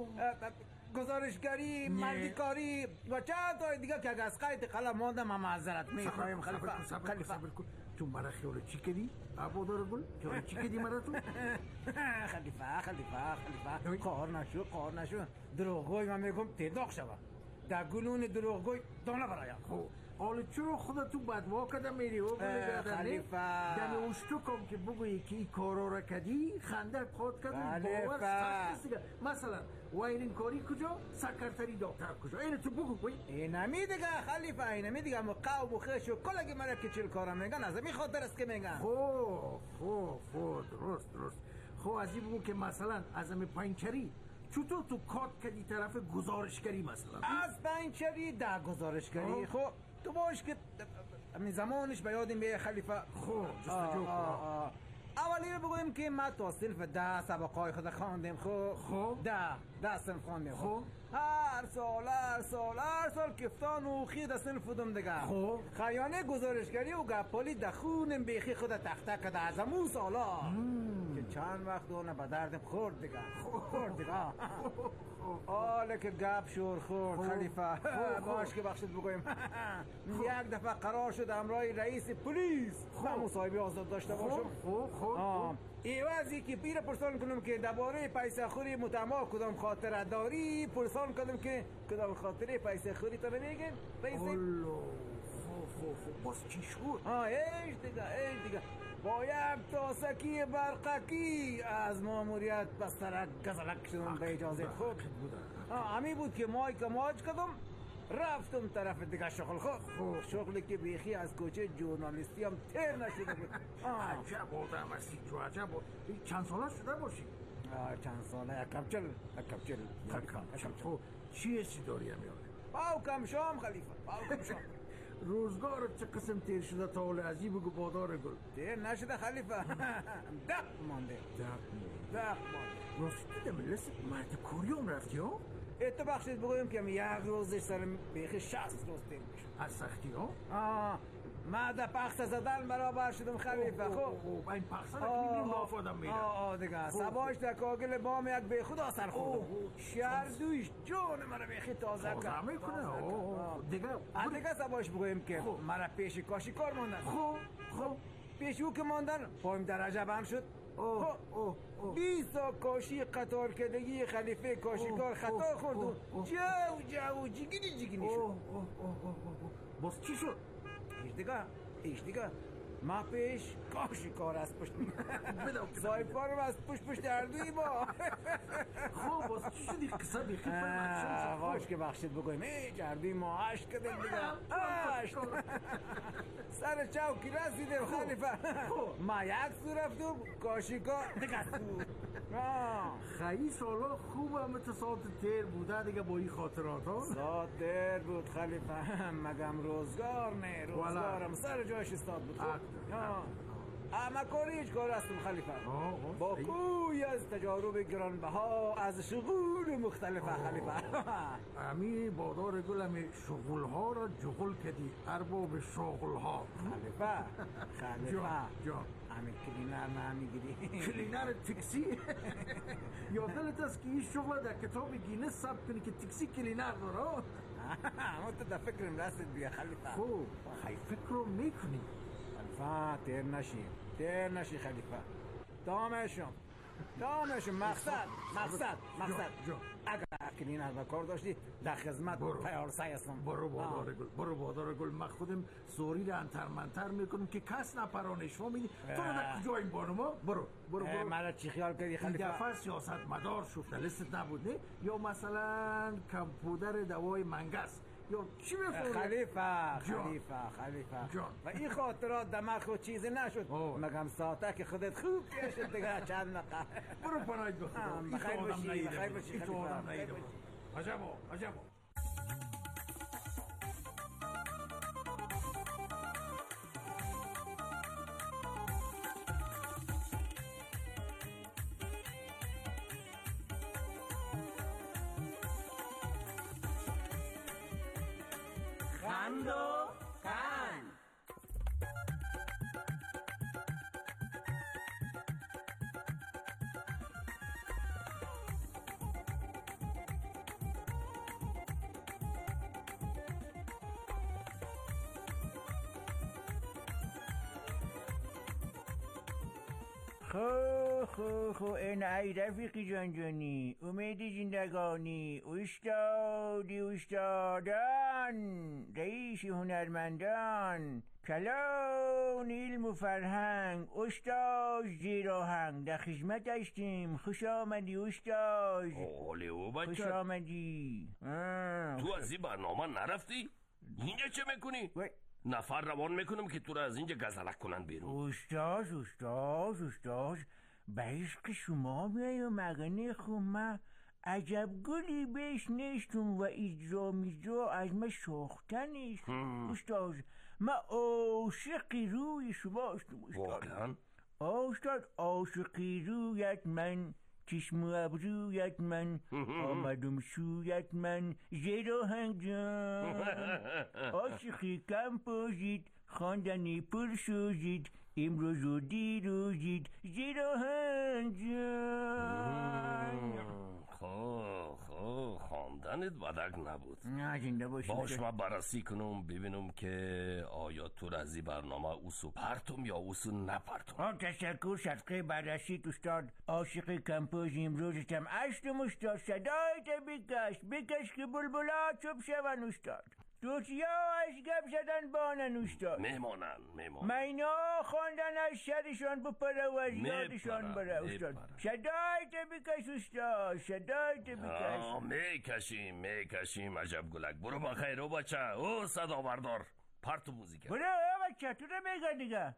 I: گزارشگری مردیکاری و چند تا دیگه که از قید قلم ماندم هم معذرت میخوایم خلیفه.
T: خلیفه تو مرا خیال چی کردی؟ عبادار گل خیال چی کردی مرا تو؟
I: خلیفه خلیفه خلیفه قهار نشو قهار نشو دروغگوی من میگم تیرداغ شوه در گلون دروغگوی دانه برایم.
T: خب حالا چرا خودت تو بدوا کده میری و
I: خلیفه
T: دمی اوشتو کم که بگویی که این کارا را کدی خنده خود کدی باور سخت. مثلا وایرین کاری کجا سکرتری دکتر کجا اینو تو بگو بای
I: اینمی دیگه خلیفه اینمی دیگه مقاو و خش و کلگی مرا که چل کارا میگن از همین خاطر است که میگن.
T: خب خب خب درست درست. خب از این بگو که مثلا از همین پنچری چطور تو کات کدی طرف گزارشگری مثلا
I: از پنچری در گزارشگری. خب تو باش که همین زمانش به یادم بیه خلیفه.
T: خب جستجو
I: اولی رو بگویم که ما تا صنف ده سبقای خود خواندیم. خب
T: خب
I: ده ده صنف خواندیم.
T: خب
I: هر سال هر سال هر سال کفتان و خی ده صنف بودم دیگه.
T: خب
I: خیانه گزارشگری و گپالی دخونم بیخی خود تخته کده از امو سالا که چند وقت دونه به دردم خورد دیگه خورد دیگه. حالا که گپ شور خورد خلیفه باش که بخشت بگویم یک دفعه قرار شد امرای رئیس پلیس با مصاحبه آزاد داشته باشم.
T: خوب خوب
I: ایوازی که پیر پرسان کنم که درباره پیسه خوری متما کدام خاطره داری پرسان کنم که کدام خاطره پیسه خوری تو نمیگن پیسه
T: خب خب باز چی شد؟
U: آه ایش دیگه ایش دیگه با یک تاسکی برقکی از ماموریت بسترک گزلک شدم به اجازه خود آه همی بود که مای کماج کدم رفتم طرف دیگه شغل خود شغلی که بیخی از کوچه جورنالیستی هم تر نشده بود
T: عجب آدم هستی تو عجب چند ساله شده باشی؟
U: چند ساله یک کپچل یک کپچل
T: تو چی حسی داری همیاره؟
U: باو کم شام خلیفه باو کم شام
T: روزگار چه قسم تیر شده تا حال عجیب بگو بادار گل
U: تیر نشده خلیفه دق مانده
T: دق مانده راستی دیدم لست مرد کوریوم رفتی ها؟
U: اتو بخشید بگویم که یک روزش سرم بیخی شست روز تیر میشه
T: از سختی ها؟
U: آه ما در پخت زدن برابر شدم خلیفه خب
T: خوب این پخت را که میبینیم باف آدم میره
U: آه آه دیگه سباش در کاغل بام یک به خدا سر خوردم شهر دویش جون مرا بیخی تازه کرد
T: تازه میکنه دیگه
U: دیگه سباش بگویم که مرا پیش کاشی کار ماندن
T: خوب خوب
U: پیش او که ماندن پایم درجه بند شد بیست کاشی قطار کردگی خلیفه کاشیکار خطا خورد و جو جو جگینی جگینی شد
T: باز چی شد؟
U: ایش دیگه ایش دیگه ما پیش کاشی کار از پشت صاحب کارم از پشت پشت اردوی با
T: خوب باز چی شدی قصه بیخی
U: باش که بخشید بگویم ایچ اردوی ما عشق کردیم دیگه عشق سر چوکی رسیدیم خلیفه ما یک سو رفتم کاشی کار دیگه سو
T: خیلی سالا خوب همه تا ساعت تیر بوده دیگه با این خاطرات ها
U: ساعت تیر بود خلیفه مگم روزگار نه روزگارم سر جایش استاد بود اما کاری هیچ کار هستم خلیفه با کوی از تجارب گرانبها از شغول مختلفه خلیفه
T: امی بادار گل امی شغل ها را جغل کدی ارباب شغل ها
U: خلیفه خلیفه
T: جان
U: امی کلینر نه میگیری
T: کلینر تکسی یادت است که این شغل در کتاب گینس ثبت کنی که تکسی کلینر داره
U: اما تو در فکرم رسید بیا خلیفه
T: خوب خیلی فکر رو میکنی
U: خلیفه تیر نشی تیر نشی خلیفه دامشم دامشم مقصد مقصد مقصد اگر کلینر به کار داشتی در خدمت تیار سعی هستم
T: برو بادار گل برو بادار گل من خودم سوری را انتر منتر میکنم که کس نپرانش فهمیدی تو رو در کجا این بانما برو برو برو
U: مرا چی خیال کردی خلیفه
T: این دفعه سیاست مدار شفته لستت نبود نه یا مثلا کمپودر دوای منگس یا چی بفهمی
U: خلیفه خلیفه خلیفه
T: جان.
U: و این خاطرات دماغ خود چیزی نشد مگم ساعته که خودت خوب کشید دیگه چند مقام
T: برو پناهید بخدا
U: بخیر باشی بخیر باشی
T: تو آدم نهیده عجبا عجبا
Q: خند و خند
T: خو خو خو این ای رفیقی جان جانی امیدی زندگانی استادی استادان رئیس هنرمندان کلان علم و فرهنگ استاد زیراهنگ در خدمت هستیم خوش آمدی استاد
R: اولی او بچه
T: خوش آمدی
R: تو از این برنامه نرفتی؟ اینجا چه میکنی؟ نفر روان میکنم که تو را از اینجا گزلک کنن بیرون
T: استاد استاد استاد به عشق شما میایم مگنه خومه عجب گلی بهش نیستم و اجرا میجرا از ما ساخته نیست استاد ما عاشقی روی شما هستم استاد
R: واقعا؟
T: استاد عاشقی رویت من چشم و ابرویت من آمدم سویت من زیراهنگ جان عاشقی کمپوزیت خواندنی پرسوزید امروز و دیروزید زیراهنگ جان
R: خو خو خواندنت بدک نبود
T: نه زنده باشی
R: باش من بررسی کنم ببینم که آیا تو از این برنامه اوسو پرتم یا اوسو نپرتم
T: تشکر صدقه بررسی استاد عاشق کمپوز امروزتم اشتم استاد صدایت بکش بکش که بلبلا چوب شون استاد دوستیاش گپ زدن با ننوشتا
R: میمانن میمانن
T: مینا خواندن از شرشان بپره و از یادشان بره استاد شدایت بکش استاد شدایت بکش
R: میکشیم میکشیم عجب گلک برو با خیر و بچه او صدا بردار پارتو موزیک
T: برو بچه تو رو میگه دیگه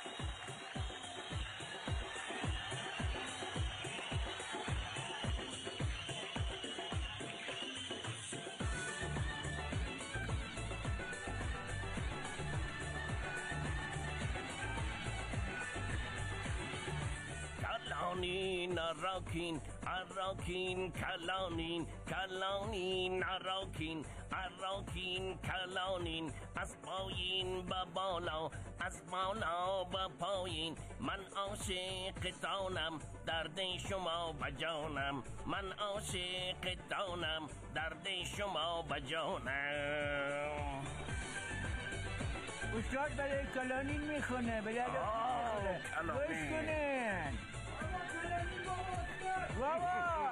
R: Kalanin, Arakin, Arakin, Kalanin, Kalanin, Arakin, Arakin, Kalanin, از پایین به بالا از بالا به پایین من عاشق تانم درد شما به جانم من عاشق تانم درد شما به جانم
T: استاد برای کلانین میخونه به یاد میخونه گوش کنین بابا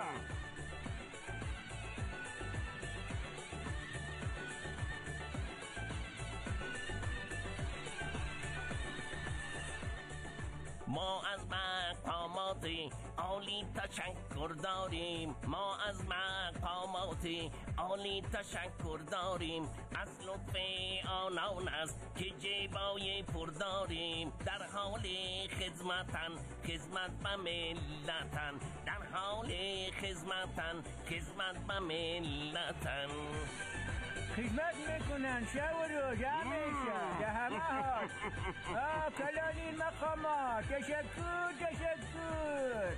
R: ما از مقامات عالی تشکر داریم ما از مقامات عالی تشکر داریم از لطف آنان است که جیبای پر داریم در حال خدمتن خدمت به ملتن در حال خدمتن خدمت به ملتن
T: خدمت میکنن شب و روز همیشه ده همه ها آه کلانین مقامات تشکر تشکر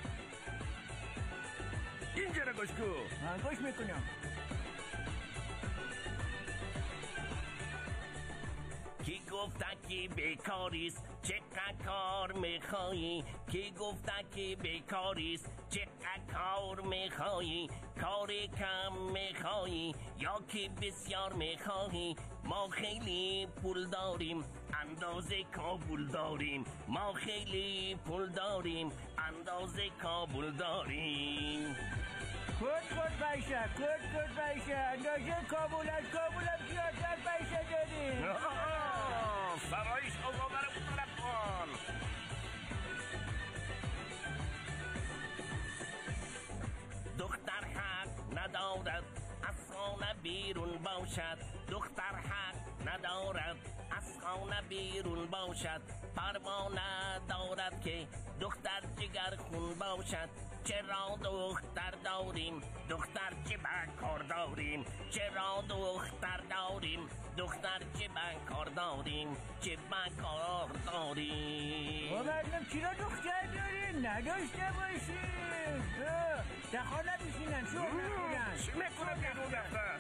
R: اینجا را گوش کن
T: گوش میکنم
R: کی گفته که بیکاریست چقدر کار میخوایی کی گفته که بیکاریست چقدر کار میخوایی کار کم میخوایی یا که بسیار میخوایی ما خیلی پول داریم اندازه کابل داریم ما خیلی پول داریم اندازه کابل داریم
T: کد کد پیشه کد کد پیشه اندازه کابل از کابل هم زیادتر پیشه داریم
R: سرایش آقابر مطلقان دختر حق ندارد از خانه بیرون باشد دختر حق ندارد از خانه بیرون باشد پروانه دارد که دختر جگر خون باشد چرا دختر داریم دختر چه کار داریم چرا دختر داریم دختر چه کار داریم چه کار داریم
T: و مردم چرا دختر داریم نداشته باشیم در خانه بشینن شو نکنن
R: چه میکنم بیرون دفتر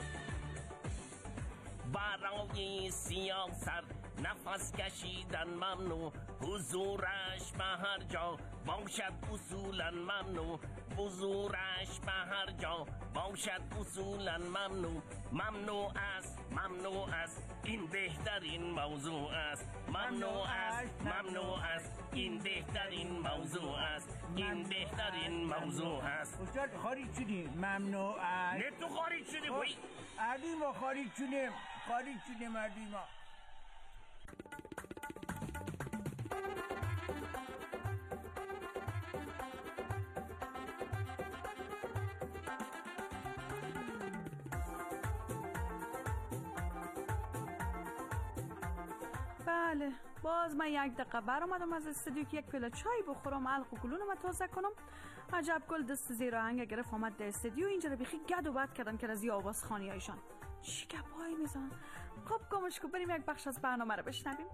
R: برای سیاست نفس کشیدن ممنوع حضورش به هر جا باشد اصولا ممنوع حضورش به هر جا باشد اصولا ممنوع ممنوع است ممنوع است این بهترین موضوع است ممنوع است ممنوع است این بهترین موضوع است این بهترین موضوع است
T: استاد خارج شدیم ممنوع است
R: نه تو خارج شدی بایی
T: علی ما خارج شدیم خارج شدیم علی ما
S: بله باز من یک دقیقه بر اومدم از استودیو که یک پیله چای بخورم علق و گلونم تازه کنم عجب گل دست زیر آهنگ گرفت آمد در استودیو اینجا رو بیخی گد و بد کردم که از آواز خانی هایشان چی گپایی میزن خب گمش کو بریم یک بخش از برنامه رو بشنویم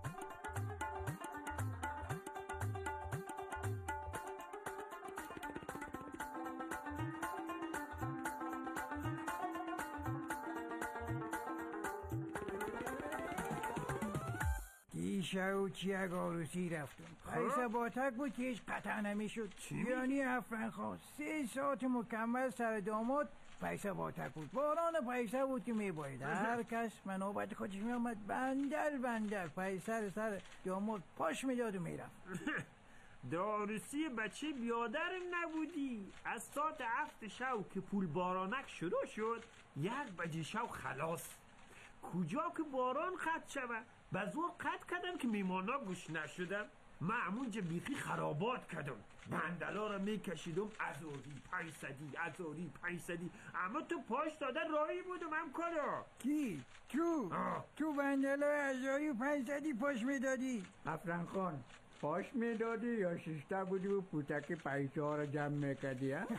U: دیشب چی یک عروسی رفتم پیسه باتک بود که هیچ قطع نمیشد یعنی افرن خواست سه ساعت مکمل سر داماد پیسه باتک بود باران پیسه بود که میباید هر کس منوبت خودش میامد بندر بندر پیسه سر داماد پاش میداد و میرفت
B: داروسی بچه بیادرم نبودی از ساعت هفت شو که پول بارانک شروع شد یک بجه شو خلاص کجا که باران قطع شود به زور قطع کردم که میمانا گوش نشدم. من همونجا بیخی خرابات کردم، بندلا رو میکشیدم ازوری پنجصدی ازوری پنجصدی، اما تو پاش داده راهی بودم هم کارا.
U: کی؟ تو؟
B: آه.
U: تو بندلا ازوری و پنجصدی پاش میدادی؟ افران خان پاش میدادی یا ششته بودی و پوتک پیسه ها رو جمع میکردی ها؟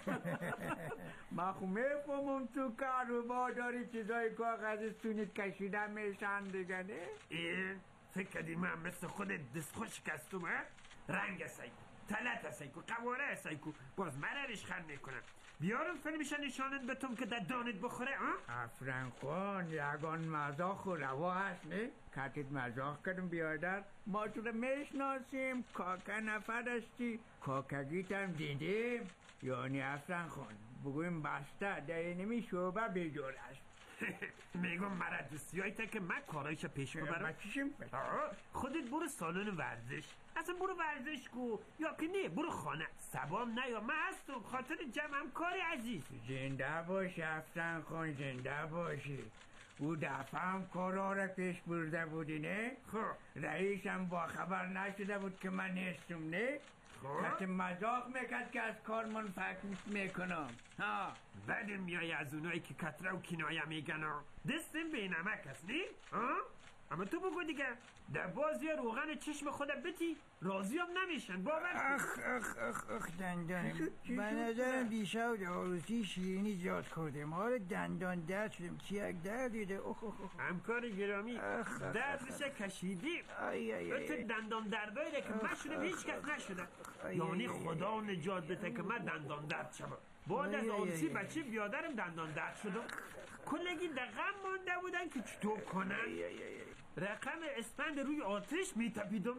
U: من خو میفهمم تو کار و با داری چیزای کاغذی سونیت کشیده میشن دیگه نه؟
B: اه فکر کردی من مثل خودت دست خوش شکستم ها؟ رنگ سایکو، تلت سایکو، قواره سایکو، باز من ریشخند میکنم. بیارم فیلمش نشانت بتم که در دانت بخوره ها؟
U: افران خان یگان مزاق و روا هست نه؟ کتت مزاق کردم بیادر ما تو رو میشناسیم، کاکا نفر هستی، کاکگیت هم دیدیم. یعنی افران خان بگویم بسته در اینمی شعبه بیجور است.
B: میگم مرد دوستی هایی تا که من کارایش پیش ببرم. خودت برو سالن ورزش، اصلا برو ورزش کو، یا که نه برو خانه سبام نه یا من هستم خاطر جمعم کاری عزیز.
U: زنده باش افران خان، زنده باشی. او دفعه هم کارا را پیش برده بودی نه؟ خب رئیسم با خبر نشده بود که من نیستم نه؟ کسی مزاق میکرد که از کار من فکر میکنم ها.
B: بعد میای از اونایی که کتره و کنایه میگن دستم به نمک هست نی؟ اما تو بگو دیگه در بازی روغن چشم خودت بتی راضی هم نمیشن باور
U: اخ اخ اخ اخ دندانم به نظرم دیشب در عروسی شیرینی زیاد خوردم، حالا دندان درد شدم، چیک درد دیده. اخ اخ اخ
B: همکار گرامی دردش کشیدیم. تو دندان دردایی که من شدم هیچ کس نشده، یعنی خدا نجات بده که من دندان درد شدم. بعد از عروسی بچه بیادرم دندان درد شدم، کلگی در غم مانده بودن که چطور کنن. رقم اسپند روی آتش میتپیدم.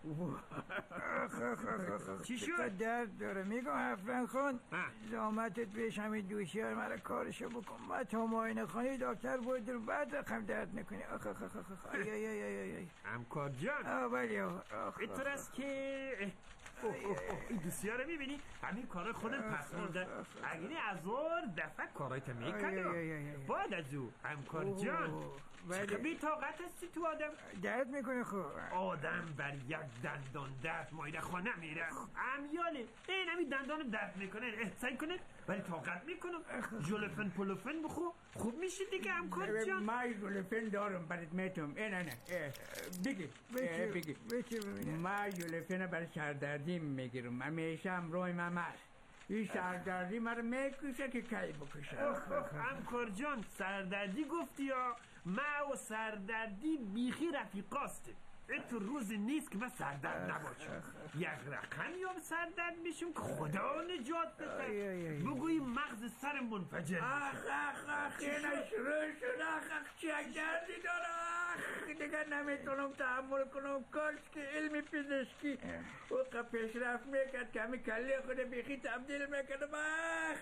B: چی شد؟
U: درد داره. میگم افران خان زامتت بهش همین دوشیار مرا کارشو بکن، من تا معاینه خانه دکتر بود رو بعد رقم درد نکنی. آخ آخ آخ آخ ای ای ای ای ای
B: همکار جان
U: آه بلی آخ
B: اینطور است که این دوستیار رو میبینی همین کارای خودت پس مرده، اگه از اور دفعه کارایت میکنه باید از او. همکار جان چقدر بی طاقت هستی تو آدم.
U: درد میکنه خب
B: آدم بر یک دندان درد مایده خانه میره امیاله این همین دندان درد میکنه احسان کنه ولی طاقت میکنم. جلوفن پلوفن بخو خوب میشه دیگه همکار جان.
U: من جلوفن دارم برات میتونم. نه نه بگی بگی من جلوفن برای سردردی میگیرم، همیشه همراه من هست. این سردردی مرا میکشه که کی بکشه.
B: همکار جان سردردی گفتی یا ما و سردردی بیخی رفیقاسته. این تو روز نیست که من سردرد نباشم. یک رقمی هم سردرد میشم که خدا نجات بده. بگوی مغز سر منفجر.
U: اخ اخ اخ اینه شروع شد. اخ اخ چه دردی داره. اخ دیگه نمیتونم تحمل کنم. کاش که علم پزشکی اوقا پیشرفت میکرد که همین کله خود بیخی تبدیل میکردم. اخ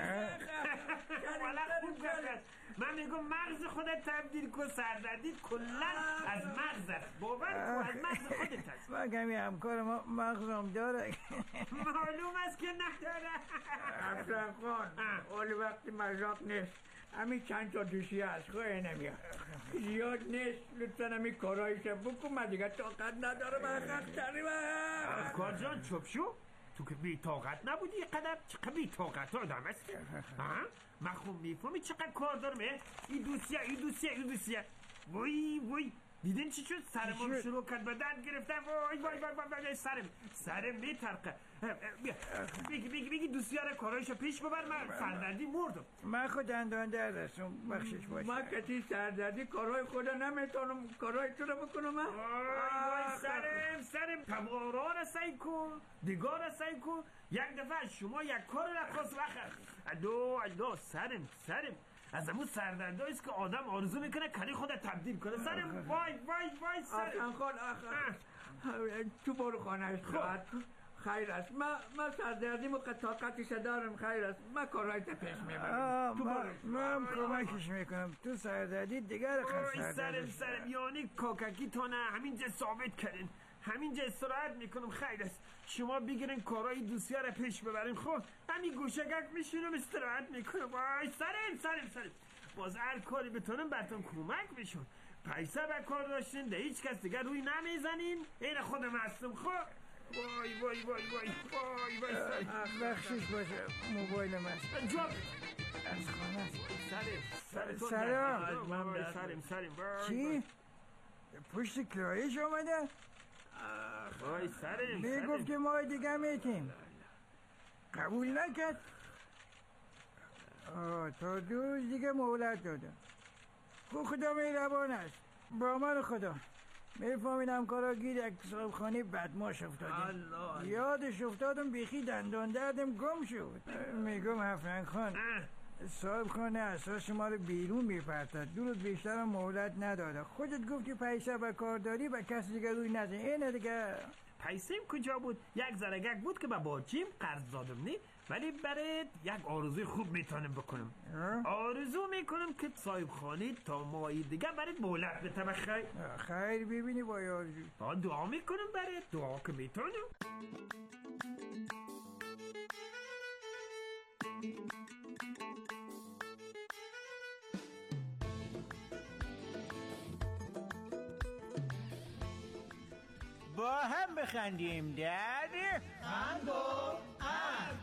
U: اخ اخ
B: من میگم مغز خودت تبدیل کن، سردردی کلن از مغز است. باور کن از مغز خودت است.
U: من کمی همکار ما مغزم داره.
B: معلوم است که نداره.
U: افران خان اول وقتی مزاق نیست، همین چند تا دوشی هست خواه نمیاد زیاد نیست. لطفا همین کارایشم بکن، من دیگه طاقت ندارم. اخ تریم
B: کار جان چوب شو. تو که بی طاقت نبودی قدر چقدر بی طاقت آدم هستی. من خوب میفهمی چقدر کار دارم. این دوسیه این دوسیه این دوسیه وای وای دیدین چی شد؟ سرمون شروع کرد به درد گرفتن. وای وای وای وای سرم سرم میترقه. بگی بگی بگی دوستیار کارایشو پیش ببر. من سردردی مردم.
U: من خود دندان درد هستم بخشش باشه. من کتی سردردی کارای خدا نمیتونم کارای تو رو بکنم. من
B: وای سرم سرم تمارا را سعی کن دیگه را سعی کن. یک دفعه شما یک کار رخواست وقت ادو ادو سرم سرم از همون سردرده است که آدم آرزو میکنه کلی خودت تبدیل کنه. سرم وای وای وای سرم.
U: آخان خان آخان تو برو خانهش راحت خیر است. من من سردردی مو طاقتش دارم. خیر است من کارایت پیش میبرم. تو برو من کمکش میکنم. تو سردردی دیگر خیر
B: سرم سرم یعنی کاککی تو نه همینجا ثابت کردین. همینجا استراحت میکنم. خیر است شما بگیرین کارهای دوسیه را پیش ببرین. خب همین گوشگک میشینم استراحت میکنم. وای سرم سرم سرم باز هر کاری بتونم براتون کمک بشون. پیسه به کار داشتین ده هیچ کس دیگر روی نمیزنین. این خودم هستم. خب وای وای وای وای وای وای
U: بخشش باشه موبایل من
B: جواب
U: از خانه
B: سرم
U: سلام
B: سرم سرم
U: چی؟ پشت کرایش آمده؟
B: وای سرم
U: میگفت که ما دیگه میتیم قبول نکرد. آه تا دو روز دیگه مهلت دادم. خب خدا مهربان است با من خدا. میفهمین همکارا گیر یک صاحب خانه بدماش افتادیم. یادش افتادم بیخی دندان دردم گم شد. میگم حفرنگ خان صاحب خانه اساس شما رو بیرون میپرتد. دو روز بیشترم مهلت نداده. خودت گفتی پیسه به کار داری و کسی دیگه روی نزن. اینه دیگه.
B: پیسیم کجا بود؟ یک زرگک بود که به باجیم قرض دادم نی، ولی برای یک آرزوی خوب میتونم بکنم. آرزو میکنم که صاحب خانه تا ماهی دیگه برای مهلت بده. بخیر
U: خیر ببینی با آرزو.
B: با دعا میکنم برای دعا که میتونم.
T: با هم بخندیم در
U: خند و خند.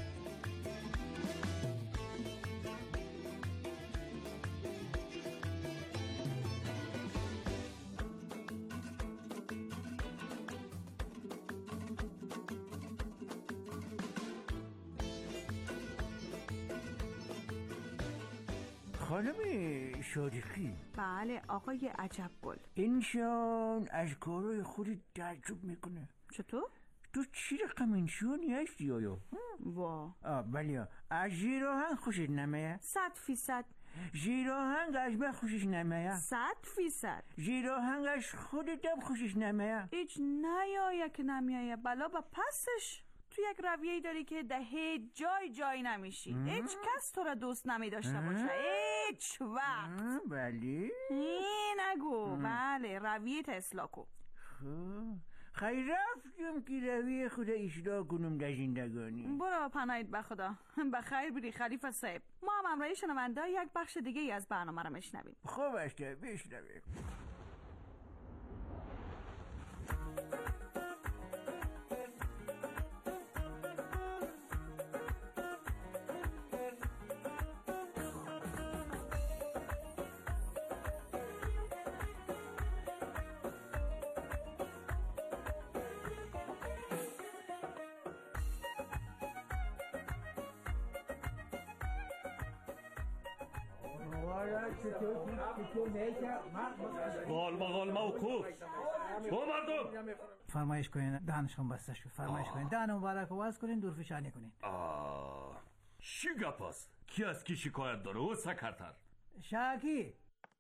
T: خانم شادقی.
S: بله آقای عجبگل.
T: انسان از کارهای خودی تعجب میکنه.
S: چطور؟
T: تو چی رقم انسانی هستی آیا؟
S: وا
T: بلی از زیراهنگ خوشت نمیه؟
S: صد فیصد.
T: زیراهنگ از من خوشش نمیه؟
S: صد فیصد.
T: زیراهنگ از خودتم خوشش نمیه؟
S: هیچ نیایه که نمیایه بلا با پسش. تو یک رویه‌ای داری که ده جای جای نمیشی. هیچ کس تو را دوست نمی داشته باشه هیچ وقت.
T: بله
S: این نگو. بله رویه تا اصلاح کن.
T: خیلی رفتم که رویه خدا اصلاح کنم در زندگانی.
S: برو پناهید به خدا. بخیر بری خلیفه صاحب. ما هم امرای شنونده یک بخش دیگه ای از برنامه را میشنویم.
T: خوب است بشنویم.
G: بال بغال موقوف با مردم
U: فرمایش کنین. دهنشون بسته شد. فرمایش کنین دهن مبارک واز کنین دور فشانی کنین.
G: آه چی گپ است؟ کی از کی شکایت داره او سکرتر؟
U: شاکی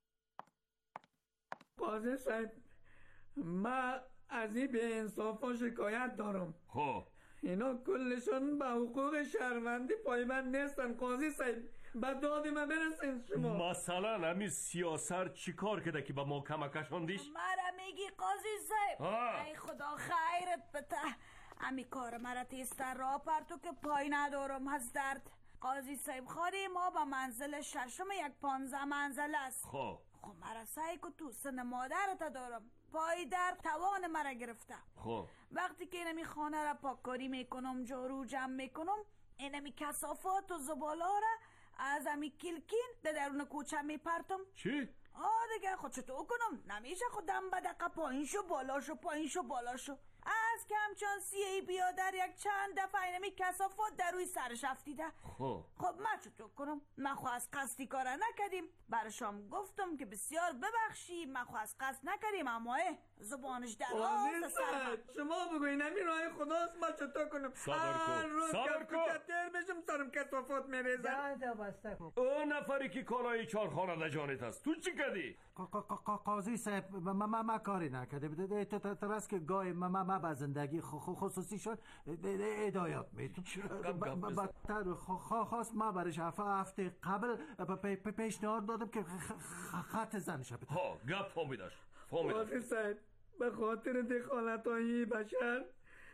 V: قاضی صاحب ما از این به انصافا شکایت دارم.
G: خب
V: اینا کلشون به حقوق شهروندی پایبند نیستن. قاضی صاحب به داد من برسین شما.
G: مثلا همین سیاسر چی کار کرده که به ما کمکشاندیش؟
A: مرا میگی قاضی صاحب؟ ای خدا خیرت بده. امی کار مرا تیستر را پرتو که پای ندارم از درد. قاضی صاحب خانه ما به منزل ششم یک پانزه منزل است.
G: خب
A: خب مرا سعی که تو سن مادرت دارم. پای در توان مرا گرفته.
G: خب
A: وقتی که اینمی خانه را پاککاری میکنم جارو جمع میکنم اینمی کثافات و زباله را از امی کلکین در درون کوچه میپرتم.
G: چی؟
A: آه دیگه خود چطور کنم؟ نمیشه خودم به دقیقه پایین شو بالا شو پایین شو بالا شو. از کمچان سیهی بیا در یک چند دفعه اینمی کثافات در روی سرش افتیده.
G: خب
A: خب من چطور کنم؟ من خو از قصدی کار نکردیم. برشام گفتم که بسیار ببخشی من خو از قصد نکردیم اما زبانش در آز سر.
V: شما بگوین همین راه خداست من چطور کنم؟
G: صبر کن صبر کن
V: کتر بشم سرم کثافات میریزن.
G: اون نفری که کالای چارخانه نجانت هست تو چی کردی؟
U: قاضی صاحب ما کاری نکرده. ترس که گاهی ما به زندگی خصوصی شد هدایت میتون بدتر خواست ما برش هفته قبل پیشنهاد دادم که خط زنش بده.
G: ها گپ فهمیدش
V: قاضی صاحب به خاطر دخالت های بشر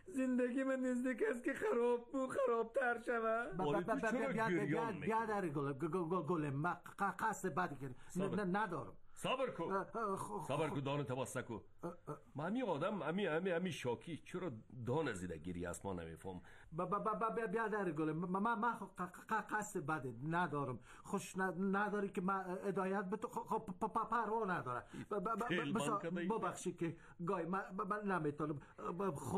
V: زندگی من نزدیک است که خراب بود خرابتر شود.
U: بیا در گل گل ما قصد بدی کنی ندارم.
G: صبر کن صبر کن دانه تباسته کن. ما امی آدم امی امی امی شاکی چرا دانه زیده گیری است ما نمیفهم.
U: بیا در گل ما قصد بدی ندارم. خوش نداری که ما هدایت به تو خب پروا نداره. ببخشی که گای من نمیتونم